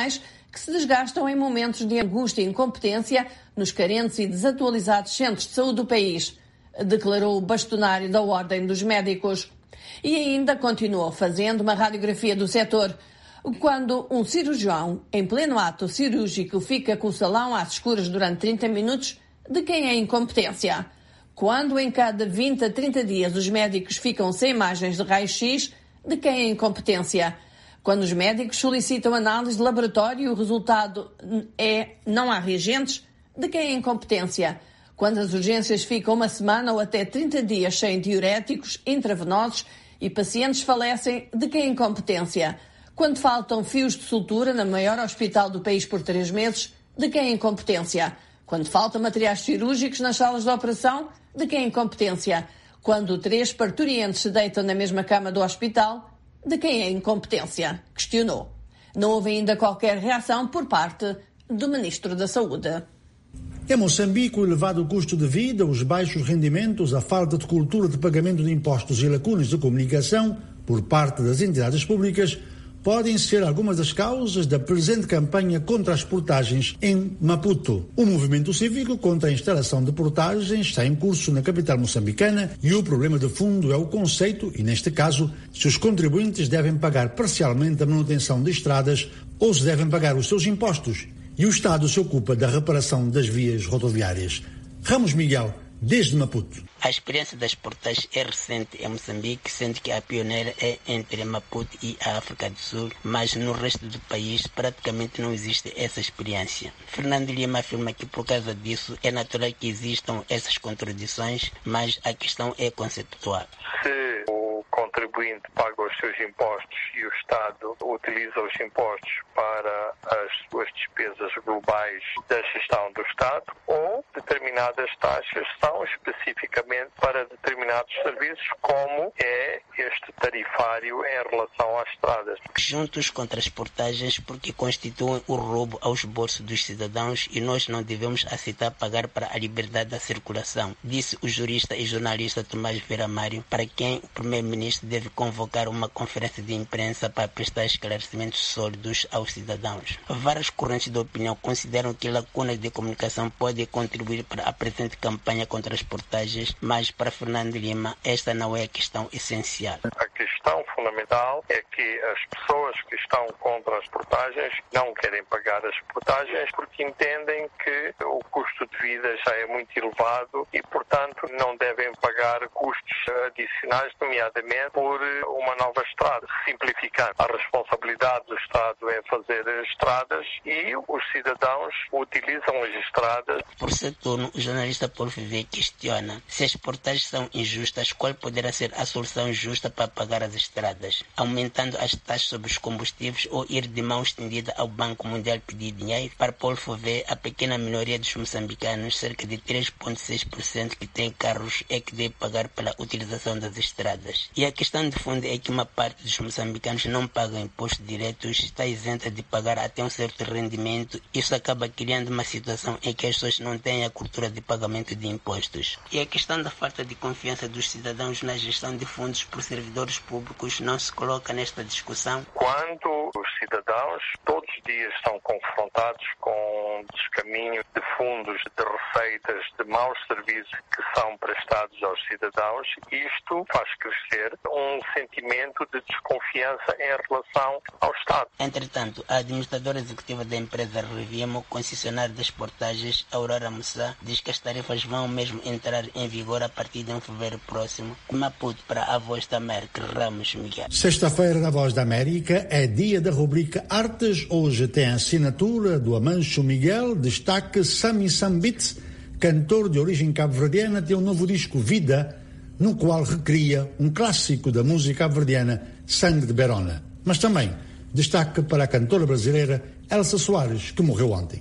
que se desgastam em momentos de angústia e incompetência nos carentes e desatualizados centros de saúde do país, declarou o bastonário da Ordem dos Médicos. E ainda continuou fazendo uma radiografia do setor. Quando um cirurgião, em pleno ato cirúrgico, fica com o salão às escuras durante trinta minutos, de quem é incompetência? Quando em cada vinte a trinta dias os médicos ficam sem imagens de raio-x, de quem é incompetência? Quando os médicos solicitam análise de laboratório e o resultado é não há reagentes, de quem é incompetência? Quando as urgências ficam uma semana ou até trinta dias sem diuréticos intravenosos e pacientes falecem, de quem é incompetência? Quando faltam fios de sutura no maior hospital do país por três meses, de quem é incompetência? Quando faltam materiais cirúrgicos nas salas de operação, de quem é incompetência? Quando três parturientes se deitam na mesma cama do hospital, de quem é incompetência? Questionou. Não houve ainda qualquer reação por parte do Ministro da Saúde. Em Moçambique, o elevado custo de vida, os baixos rendimentos, a falta de cultura de pagamento de impostos e lacunas de comunicação por parte das entidades públicas podem ser algumas das causas da presente campanha contra as portagens em Maputo. O movimento cívico contra a instalação de portagens está em curso na capital moçambicana e o problema de fundo é o conceito, e neste caso, se os contribuintes devem pagar parcialmente a manutenção de estradas ou se devem pagar os seus impostos. E o Estado se ocupa da reparação das vias rodoviárias. Ramos Miguel, desde Maputo. A experiência das portagens é recente em Moçambique, sendo que a pioneira é entre Maputo e a África do Sul, mas no resto do país praticamente não existe essa experiência. Fernando Lima afirma que por causa disso é natural que existam essas contradições, mas a questão é conceptual. Se o contribuinte paga os seus impostos e o Estado utiliza os impostos para as suas despesas globais da gestão do Estado, ou determinadas taxas são especificamente para determinados serviços, como é este tarifário em relação às estradas. Juntos contra as portagens porque constituem o roubo aos bolsos dos cidadãos e nós não devemos aceitar pagar para a liberdade da circulação, disse o jurista e jornalista Tomás Vieira Mário, para quem o primeiro-ministro deve convocar uma conferência de imprensa para prestar esclarecimentos sólidos aos cidadãos. Várias correntes de opinião consideram que lacunas de comunicação podem contribuir para a presente campanha contra as portagens, mas para Fernando Lima esta não é a questão essencial. A questão fundamental é que as pessoas que estão contra as portagens não querem pagar as portagens porque entendem que o custo de vida já é muito elevado e, portanto, não devem pagar custos adicionais, nomeadamente por uma nova estrada. Simplificando, a responsabilidade do Estado é fazer estradas e os cidadãos utilizam as estradas. Por seu turno, o jornalista Paulo Viver questiona se as portagens são injustas, qual poderá ser a solução justa para pagar as estradas? Aumentando as taxas sobre os combustíveis ou ir de mão estendida ao Banco Mundial pedir dinheiro? Para Paulo Viver, a pequena minoria dos moçambicanos, cerca de três vírgula seis por cento que tem carros, é que deve pagar pela utilização das estradas. E a questão de fundo é que uma parte dos moçambicanos não pagam impostos diretos, está isenta de pagar até um certo rendimento. Isso acaba criando uma situação em que as pessoas não têm a cultura de pagamento de impostos. E a questão da falta de confiança dos cidadãos na gestão de fundos por servidores públicos não se coloca nesta discussão? Quando os cidadãos todos os dias são confrontados com descaminho de fundos, de receitas, de maus serviços que são prestados aos cidadãos, isto faz crescer um sentimento de desconfiança em relação ao Estado. Entretanto, a administradora executiva da empresa Revimo, concessionária das portagens, Aurora Mussá, diz que as tarifas vão mesmo entrar em vigor a partir de um fevereiro próximo. Maputo, para a Voz da América, Ramos Miguel. Sexta-feira na Voz da América é dia da rubrica Artes. Hoje tem a assinatura do Amancho Miguel, destaque Sami Sambit, cantor de origem cabo-verdiana, tem um novo disco Vida, no qual recria um clássico da música cabo-verdiana, Sangue de Berona. Mas também destaque para a cantora brasileira Elsa Soares, que morreu ontem.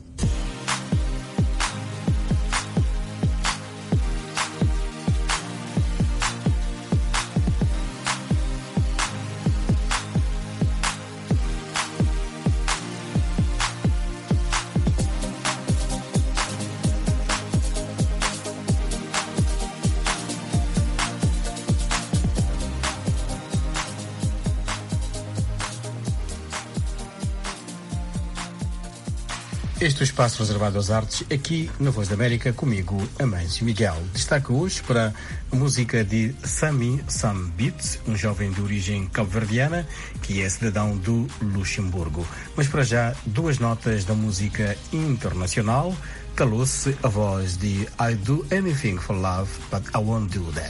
Este é o espaço reservado às artes aqui na Voz da América, comigo, Amâncio Miguel. Destaque hoje para a música de Sami Sam Beats, um jovem de origem cabo-verdiana que é cidadão do Luxemburgo. Mas para já, duas notas da música internacional. Calou-se a voz de I Do Anything for Love, but I Won't Do That.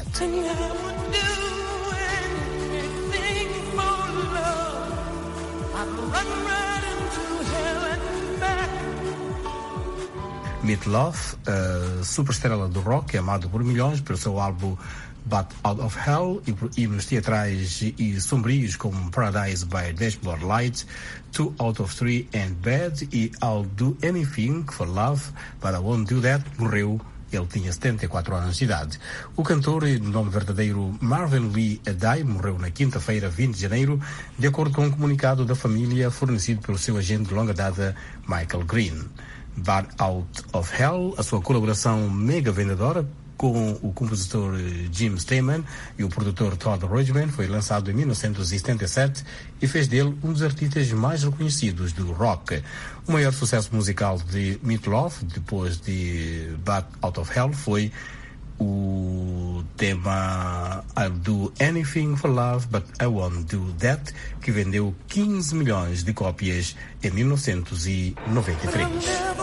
Meat Love, a superestrela do rock, amado por milhões pelo seu álbum Bat Out of Hell e, e nos teatrais e sombrios como Paradise by Dashboard Light, Two Out of Three and Bad e I'll Do Anything for Love, but I Won't Do That, morreu. Ele tinha setenta e quatro anos de idade. O cantor, de nome verdadeiro Marvin Lee Adai, morreu na quinta-feira, vinte de janeiro, de acordo com um comunicado da família fornecido pelo seu agente de longa data, Michael Green. Bat Out of Hell, a sua colaboração mega vendedora com o compositor Jim Steinman e o produtor Todd Rundgren, foi lançado em mil novecentos e setenta e sete e fez dele um dos artistas mais reconhecidos do rock. O maior sucesso musical de Meat Love, depois de Bat Out of Hell, foi o tema I'll Do Anything for Love, but I Won't Do That, que vendeu quinze milhões de cópias em mil novecentos e noventa e três.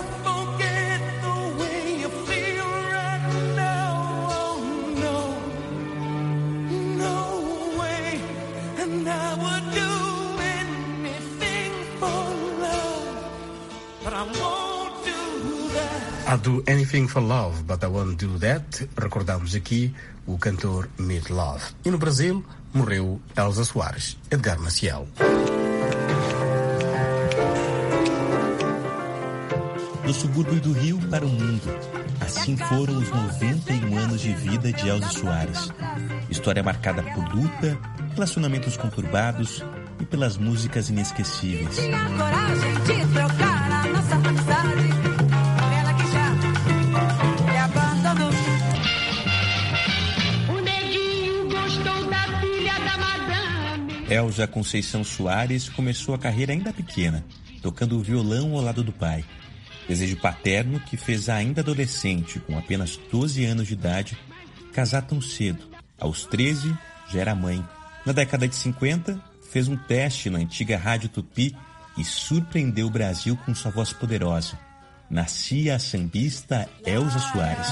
I'll Do Anything for Love, but I Won't Do That. Recordamos aqui o cantor Meat Love. E no Brasil, morreu Elza Soares. Edgar Maciel. Do subúrbio do Rio para o mundo. Assim foram os noventa e um anos de vida de Elza Soares. História marcada por luta, relacionamentos conturbados e pelas músicas inesquecíveis. Tinha coragem de trocar a nossa amizade. Elza Conceição Soares começou a carreira ainda pequena, tocando o violão ao lado do pai. Desejo paterno que fez ainda adolescente, com apenas doze anos de idade, casar tão cedo. Aos treze, já era mãe. Na década de cinquenta, fez um teste na antiga Rádio Tupi e surpreendeu o Brasil com sua voz poderosa. Nascia a sambista Elza Soares.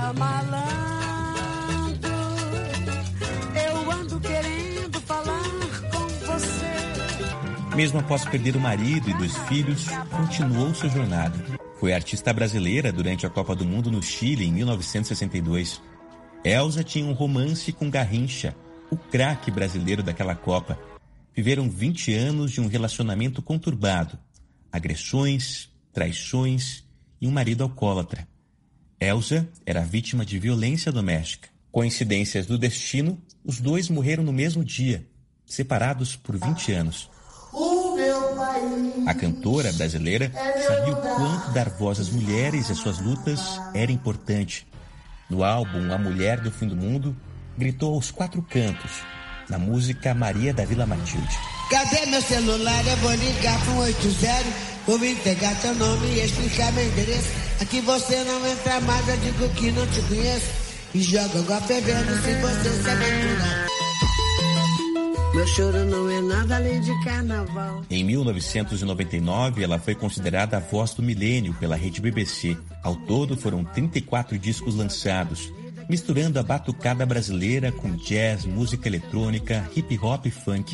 Mesmo após perder o marido e dois filhos, continuou sua jornada. Foi artista brasileira durante a Copa do Mundo no Chile em mil novecentos e sessenta e dois. Elza tinha um romance com Garrincha, o craque brasileiro daquela Copa. Viveram vinte anos de um relacionamento conturbado, agressões, traições e um marido alcoólatra. Elza era vítima de violência doméstica. Coincidências do destino, os dois morreram no mesmo dia, separados por vinte anos. A cantora brasileira sabia o quanto dar voz às mulheres e às suas lutas era importante. No álbum A Mulher do Fim do Mundo, gritou aos quatro cantos, na música Maria da Vila Matilde. Cadê meu celular? Eu vou ligar para um oito zero, vou entregar teu nome e explicar meu endereço. Aqui você não entra mais, eu digo que não te conheço. E joga água fervendo se você se aventurar. Meu choro não é nada além de carnaval. Em mil novecentos e noventa e nove, ela foi considerada a voz do milênio pela rede B B C. Ao todo, foram trinta e quatro discos lançados, misturando a batucada brasileira com jazz, música eletrônica, hip hop e funk.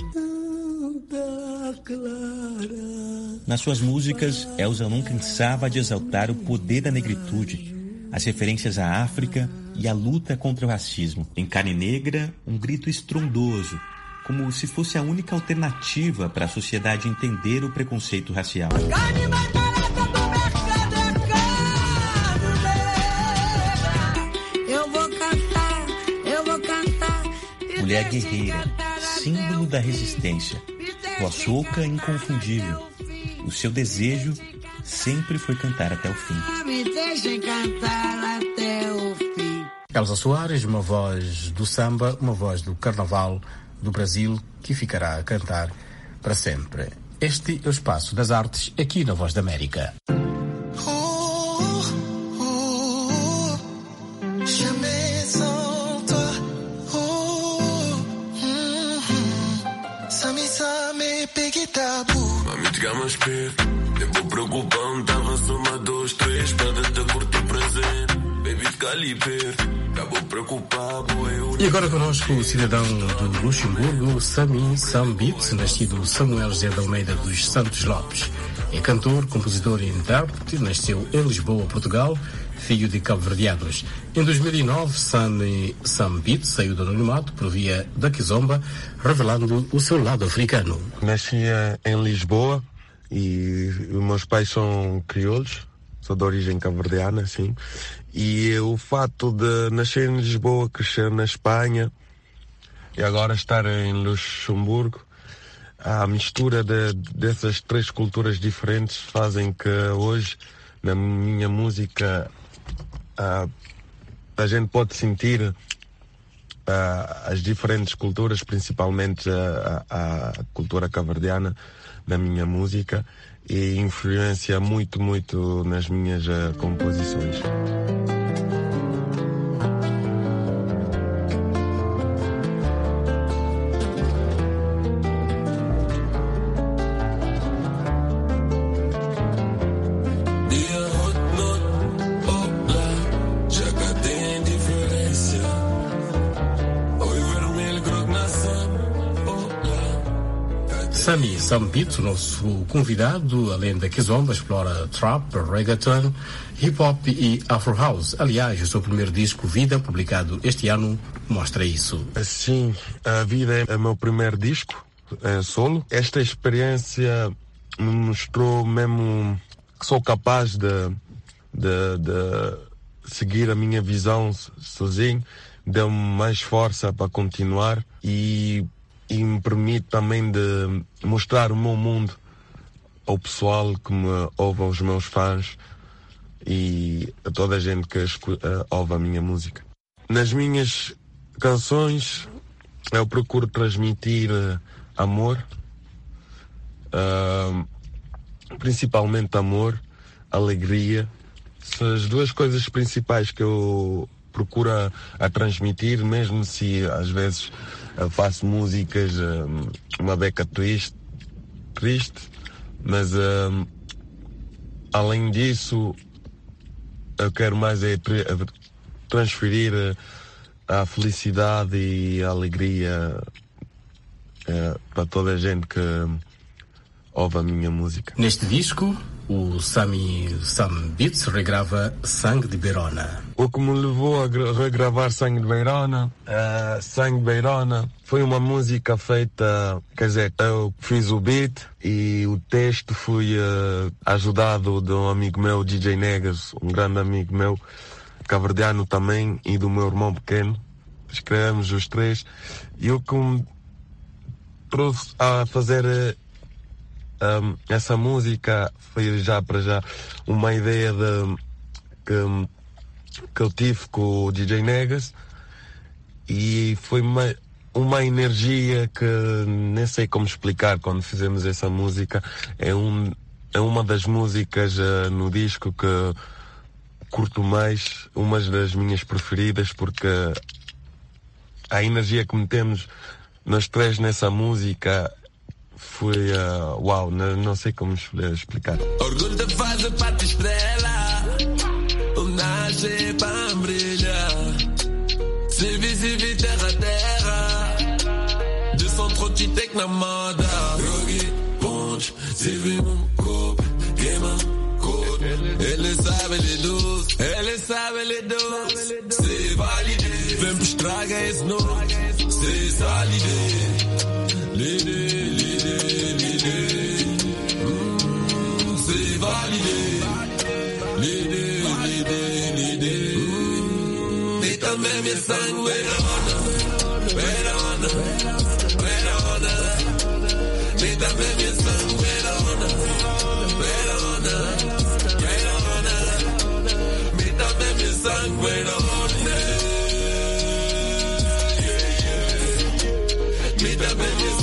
Nas suas músicas, Elza não cansava de exaltar o poder da negritude, as referências à África e a luta contra o racismo. Em Carne Negra, um grito estrondoso, como se fosse a única alternativa para a sociedade entender o preconceito racial. Eu vou cantar, eu vou cantar. Mulher guerreira, símbolo da resistência, voz rouca e inconfundível. O seu desejo sempre foi cantar até o fim. Me deixem cantar até o fim. Elza Soares, uma voz do samba, uma voz do carnaval do Brasil, que ficará a cantar para sempre. Este é o Espaço das Artes, aqui na Voz da América. respiro. Tempo preocupante, avança uma, dois, três. Pede-te curtir presente. Baby, fica ali perto. Acabou preocupado, eu... E agora conosco o cidadão do Luxemburgo, Sami Sambit, nascido Samuel José de Almeida dos Santos Lopes. É cantor, compositor e intérprete, nasceu em Lisboa, Portugal, filho de cabo-verdianos. Em dois mil e nove, Sami Sambit saiu do anonimato por via da Kizomba, revelando o seu lado africano. Nasci em Lisboa e os meus pais são crioulos, sou de origem cabo-verdiana, sim. E o fato de nascer em Lisboa, crescer na Espanha e agora estar em Luxemburgo, a mistura de, dessas três culturas diferentes fazem que hoje, na minha música, a, a gente pode sentir a, as diferentes culturas, principalmente a, a, a cultura cabo-verdiana na minha música, e influencia muito, muito nas minhas uh, composições. Sami Sambit, nosso convidado, além da Kizomba, explora trap, reggaeton, hip-hop e afro house. Aliás, o seu primeiro disco, Vida, publicado este ano, mostra isso. Sim, a Vida é o meu primeiro disco, é solo. Esta experiência me mostrou mesmo que sou capaz de, de, de seguir a minha visão sozinho, deu-me mais força para continuar e e me permite também de mostrar o meu mundo ao pessoal que me ouve, aos meus fãs e a toda a gente que ouve a minha música. Nas minhas canções eu procuro transmitir uh, amor, uh, principalmente amor, alegria. São as duas coisas principais que eu procuro a, a transmitir, mesmo se às vezes eu faço músicas, uma beca triste, triste mas um, além disso eu quero mais é transferir a felicidade e a alegria é, para toda a gente que ouve a minha música. Neste disco, o Sami Sambit regrava Sangue de Beirona. O que me levou a regravar Sangue de Beirona, uh, Sangue de Beirona, foi uma música feita, quer dizer, eu fiz o beat e o texto fui uh, ajudado de um amigo meu, D J Negas, um grande amigo meu, cabo-verdiano também, e do meu irmão pequeno. Escrevemos os três e o que me trouxe a fazer uh, Um, essa música foi já para já uma ideia de, que, que eu tive com o D J Negas e foi uma, uma energia que nem sei como explicar quando fizemos essa música. É, um, é uma das músicas uh, no disco que curto mais, uma das minhas preferidas, porque a energia que metemos nós três nessa música foi, uh, uau, não, não sei como explicar. Orgulho te faz parte estrela, o nasce para brilhar. Serviço de terra a terra, de som trotite na moda. Drogue, ponte, serve um copo, queima cor. Ele sabe ele doce, ele sabe ele doce. Se valide, vem estraga esse nome, se salide. Lide, lide, lide, mm, c'est validé. Lide, lide, lide, mm, mais quand même y'a sang, Verona, Verona, Verona, mais quand même y'a sang, Verona, Verona, Verona, mais quand même y'a sang, Verona, mais quand même y'a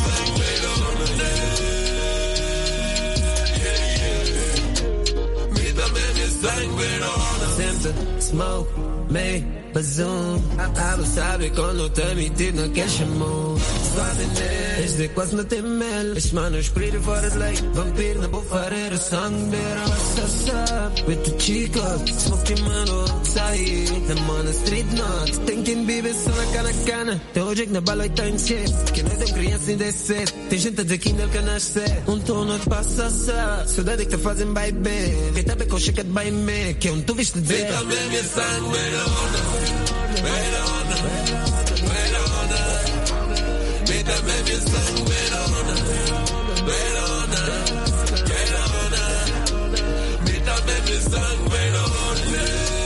sempre smoke, me, bazum. A água sabe quando tá metido naquele chamou. Desde quase não tem mel. Estes manos espírito fora de lei. Vampiro na bufareira, sangue beira. What's up with the chica? Smoke de mano, saí. Na mano, street not. Tem quem vive só na cana cana. Tem hoje que na bala e tá em cheio. Que nós tem criança em dezessete. Tem gente a dizer que ainda quer nascer. Um turno de passa-se. Saudade que te fazem bem. Quem tá bem com chica de bem me. Que um tu viste dizer. Vem também minha sangue, verona. Verona. Verona. Vem também minha sangue, verona. Verona. Verona. Vem também minha sangue, verona.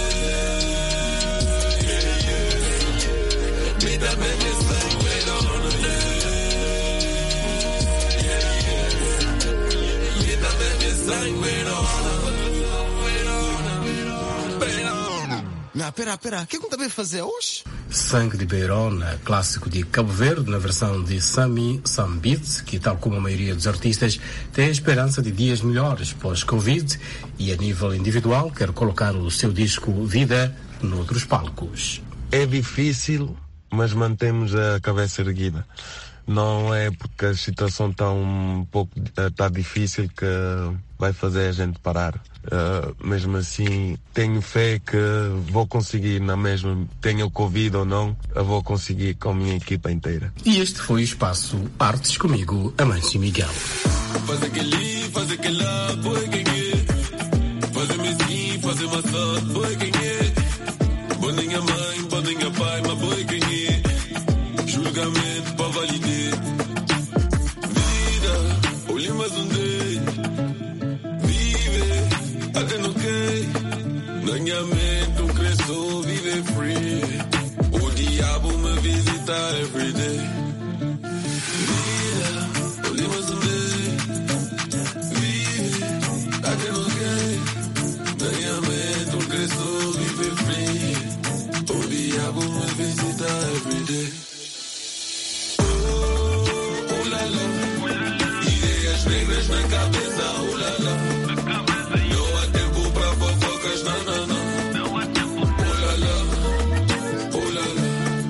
Vem também minha sangue, verona. Vem também minha sangue, verona. Não, pera, pera, o que é que eu também fazer hoje? Sangue de Beirona, clássico de Cabo Verde, na versão de Sami Sambit, que, tal como a maioria dos artistas, tem a esperança de dias melhores pós-Covid e, a nível individual, quer colocar o seu disco Vida noutros palcos. É difícil, mas mantemos a cabeça erguida. Não é porque a situação está um pouco tá difícil que vai fazer a gente parar. Uh, mesmo assim, tenho fé que vou conseguir na mesma, tenha o Covid ou não, eu vou conseguir com a minha equipa inteira. E este foi o Espaço Artes comigo, Amâncio Miguel. Faz aquele, faz aquele lá, foi quem é. Fazer mesquinho, fazer maçã, foi quem é. Boninha mãe, boninha pai, mas foi quem é. Julgamento para validar. Vida, olhe mais um dia. Vive, até no que. Ganhamento, cresceu, vive free. O diabo me visita everyday. Vida, olhe mais um dia. Vive, até no que. Ganhamento, cresceu, vive free. O diabo me visita everyday. Negras na cabeça, ulala. Não há tempo pra fofocas, não, não, não. Ulala, ulala.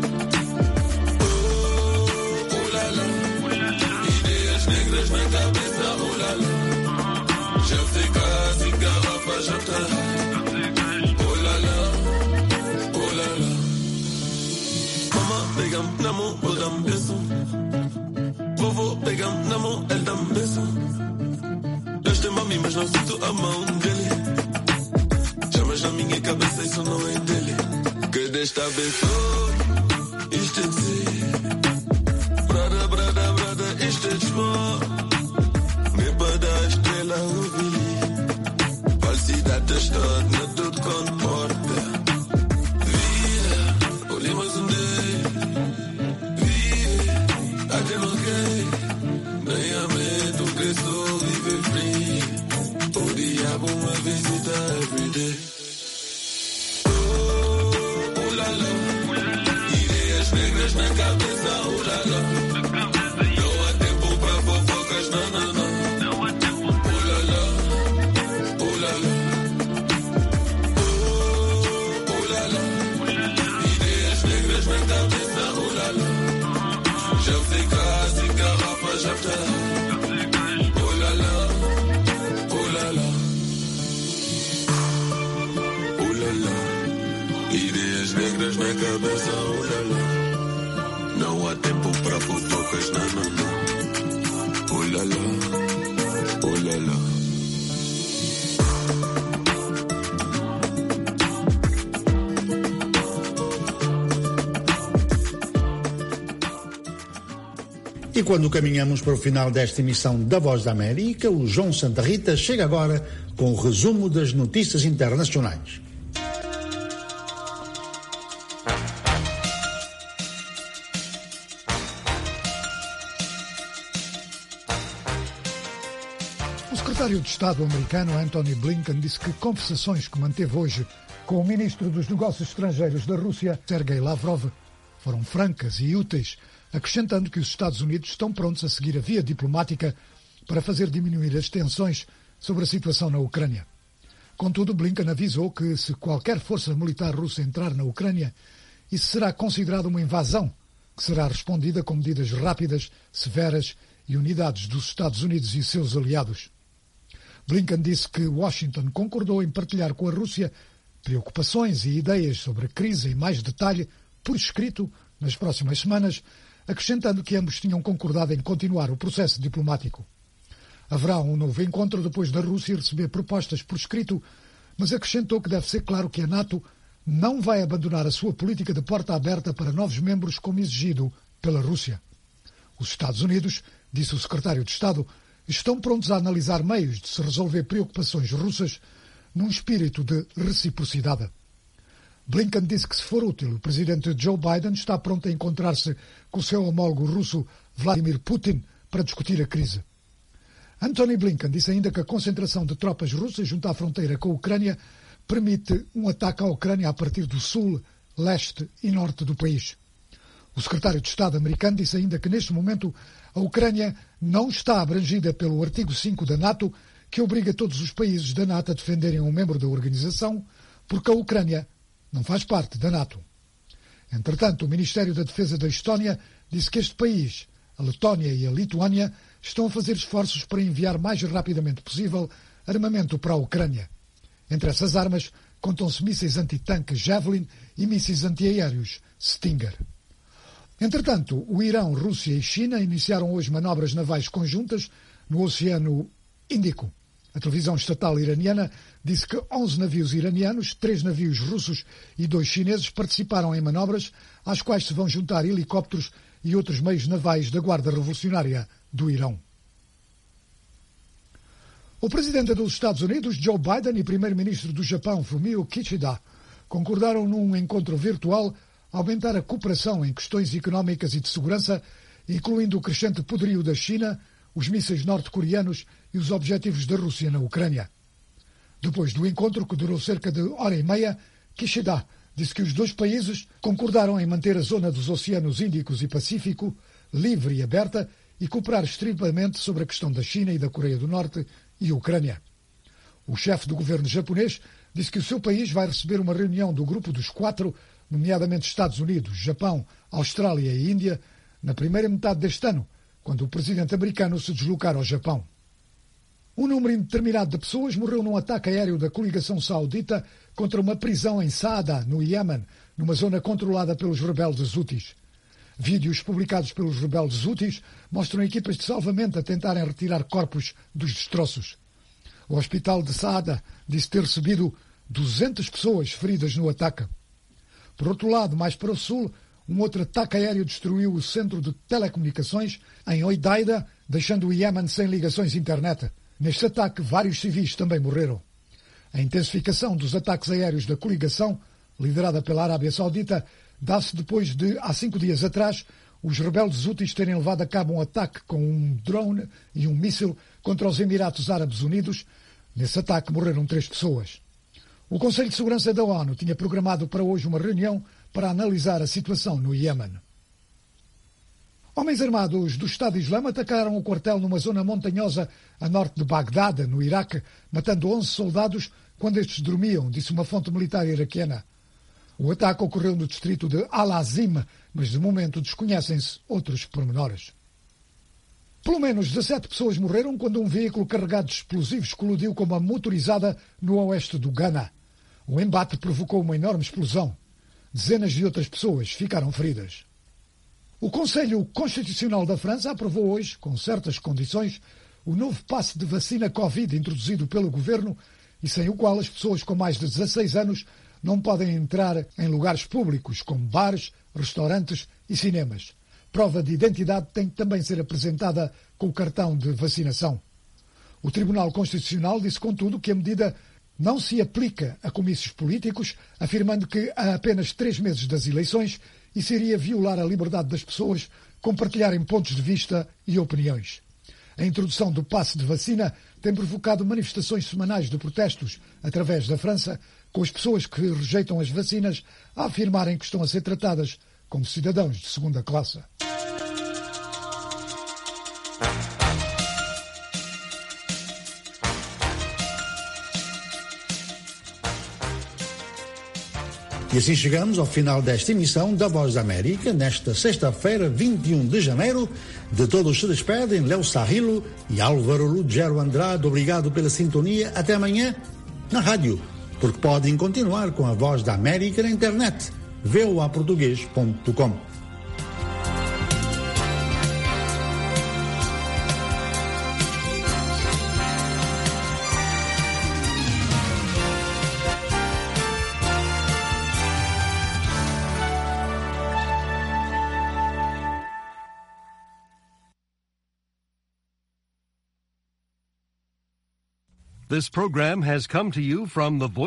Ulala. Ideias negras na cabeça, ulala. Já sei casa e garrafa, já tá. Ulala, ulala. Mama, pega-me na mão, eu dá um beijo. Vovô, pega-me na mão, ele dá-me beijo. Deus tem mami, mas não sinto a mão dele. Chamas na minha cabeça, isso não é dele. Que Deus te abençoe. Isto é de si. Brada, brada, brada, isto é de small. Me bada a estrela, o vi. Falsidade da história, não tudo comporta. Vida, olhei mais um dia. Vive, até não quer. Ganhamento, cresceu, vive free. O diabo me visita everyday. Oh, oh la la. Ideias negras na cabeça, oh la la. Não há tempo pra fofocas, não, não, não. Oh la la, oh la la. Oh, oh la la. Ideias negras na cabeça, oh la la. Já sei casa e garrafa, já tá. Ideias negras na cabeça, ulala. Não há tempo para fofocas, não, não, não. Ulala, ulala. E quando caminhamos para o final desta emissão da Voz da América, o João Santa Rita chega agora com o resumo das notícias internacionais. O secretário de Estado americano Antony Blinken disse que conversações que manteve hoje com o ministro dos Negócios Estrangeiros da Rússia, Sergei Lavrov, foram francas e úteis, acrescentando que os Estados Unidos estão prontos a seguir a via diplomática para fazer diminuir as tensões sobre a situação na Ucrânia. Contudo, Blinken avisou que se qualquer força militar russa entrar na Ucrânia, isso será considerado uma invasão, que será respondida com medidas rápidas, severas e unidades dos Estados Unidos e seus aliados. Blinken disse que Washington concordou em partilhar com a Rússia preocupações e ideias sobre a crise em mais detalhe, por escrito, nas próximas semanas, acrescentando que ambos tinham concordado em continuar o processo diplomático. Haverá um novo encontro depois da Rússia receber propostas por escrito, mas acrescentou que deve ser claro que a NATO não vai abandonar a sua política de porta aberta para novos membros como exigido pela Rússia. Os Estados Unidos, disse o secretário de Estado, estão prontos a analisar meios de se resolver preocupações russas num espírito de reciprocidade. Blinken disse que, se for útil, o presidente Joe Biden está pronto a encontrar-se com o seu homólogo russo Vladimir Putin para discutir a crise. Antony Blinken disse ainda que a concentração de tropas russas junto à fronteira com a Ucrânia permite um ataque à Ucrânia a partir do sul, leste e norte do país. O secretário de Estado americano disse ainda que, neste momento, a Ucrânia não está abrangida pelo artigo cinco da NATO, que obriga todos os países da NATO a defenderem um membro da organização, porque a Ucrânia não faz parte da NATO. Entretanto, o Ministério da Defesa da Estónia disse que este país, a Letónia e a Lituânia, estão a fazer esforços para enviar mais rapidamente possível armamento para a Ucrânia. Entre essas armas, contam-se mísseis antitanque Javelin e mísseis antiaéreos Stinger. Entretanto, o Irão, Rússia e China iniciaram hoje manobras navais conjuntas no Oceano Índico. A televisão estatal iraniana disse que onze navios iranianos, três navios russos e dois chineses participaram em manobras às quais se vão juntar helicópteros e outros meios navais da Guarda Revolucionária do Irão. O presidente dos Estados Unidos, Joe Biden, e primeiro-ministro do Japão, Fumio Kishida, concordaram num encontro virtual aumentar a cooperação em questões económicas e de segurança, incluindo o crescente poderio da China, os mísseis norte-coreanos e os objetivos da Rússia na Ucrânia. Depois do encontro, que durou cerca de hora e meia, Kishida disse que os dois países concordaram em manter a zona dos Oceanos Índicos e Pacífico livre e aberta e cooperar estritamente sobre a questão da China e da Coreia do Norte e Ucrânia. O chefe do governo japonês disse que o seu país vai receber uma reunião do Grupo dos Quatro, nomeadamente Estados Unidos, Japão, Austrália e Índia, na primeira metade deste ano, quando o presidente americano se deslocar ao Japão. Um número indeterminado de pessoas morreu num ataque aéreo da coligação saudita contra uma prisão em Saada, no Iêmen, numa zona controlada pelos rebeldes Houthis. Vídeos publicados pelos rebeldes Houthis mostram equipas de salvamento a tentarem retirar corpos dos destroços. O hospital de Saada disse ter recebido duzentas pessoas feridas no ataque. Por outro lado, mais para o sul, um outro ataque aéreo destruiu o centro de telecomunicações em Hodeida, deixando o Iêmen sem ligações de internet. Neste ataque, vários civis também morreram. A intensificação dos ataques aéreos da coligação, liderada pela Arábia Saudita, dá-se depois de, há cinco dias atrás, os rebeldes Houthis terem levado a cabo um ataque com um drone e um míssil contra os Emirados Árabes Unidos. Nesse ataque morreram três pessoas. O Conselho de Segurança da ONU tinha programado para hoje uma reunião para analisar a situação no Iêmen. Homens armados do Estado Islâmico atacaram o quartel numa zona montanhosa a norte de Bagdade, no Iraque, matando onze soldados quando estes dormiam, disse uma fonte militar iraquiana. O ataque ocorreu no distrito de Al-Azim, mas de momento desconhecem-se outros pormenores. Pelo menos dezassete pessoas morreram quando um veículo carregado de explosivos colidiu com uma motorizada no oeste do Ghana. O embate provocou uma enorme explosão. Dezenas de outras pessoas ficaram feridas. O Conselho Constitucional da França aprovou hoje, com certas condições, o novo passe de vacina Covid introduzido pelo governo e sem o qual as pessoas com mais de dezasseis anos não podem entrar em lugares públicos, como bares, restaurantes e cinemas. Prova de identidade tem que também ser apresentada com o cartão de vacinação. O Tribunal Constitucional disse, contudo, que a medida não se aplica a comícios políticos, afirmando que há apenas três meses das eleições isso iria violar a liberdade das pessoas compartilharem pontos de vista e opiniões. A introdução do passe de vacina tem provocado manifestações semanais de protestos através da França, com as pessoas que rejeitam as vacinas a afirmarem que estão a ser tratadas como cidadãos de segunda classe. E assim chegamos ao final desta emissão da Voz da América, nesta sexta-feira, vinte e um de janeiro. De todos se despedem Léo Sarrilo e Álvaro Lugero Andrade. Obrigado pela sintonia. Até amanhã na rádio, porque podem continuar com a Voz da América na internet, v o a português ponto com. This program has come to you from the Voice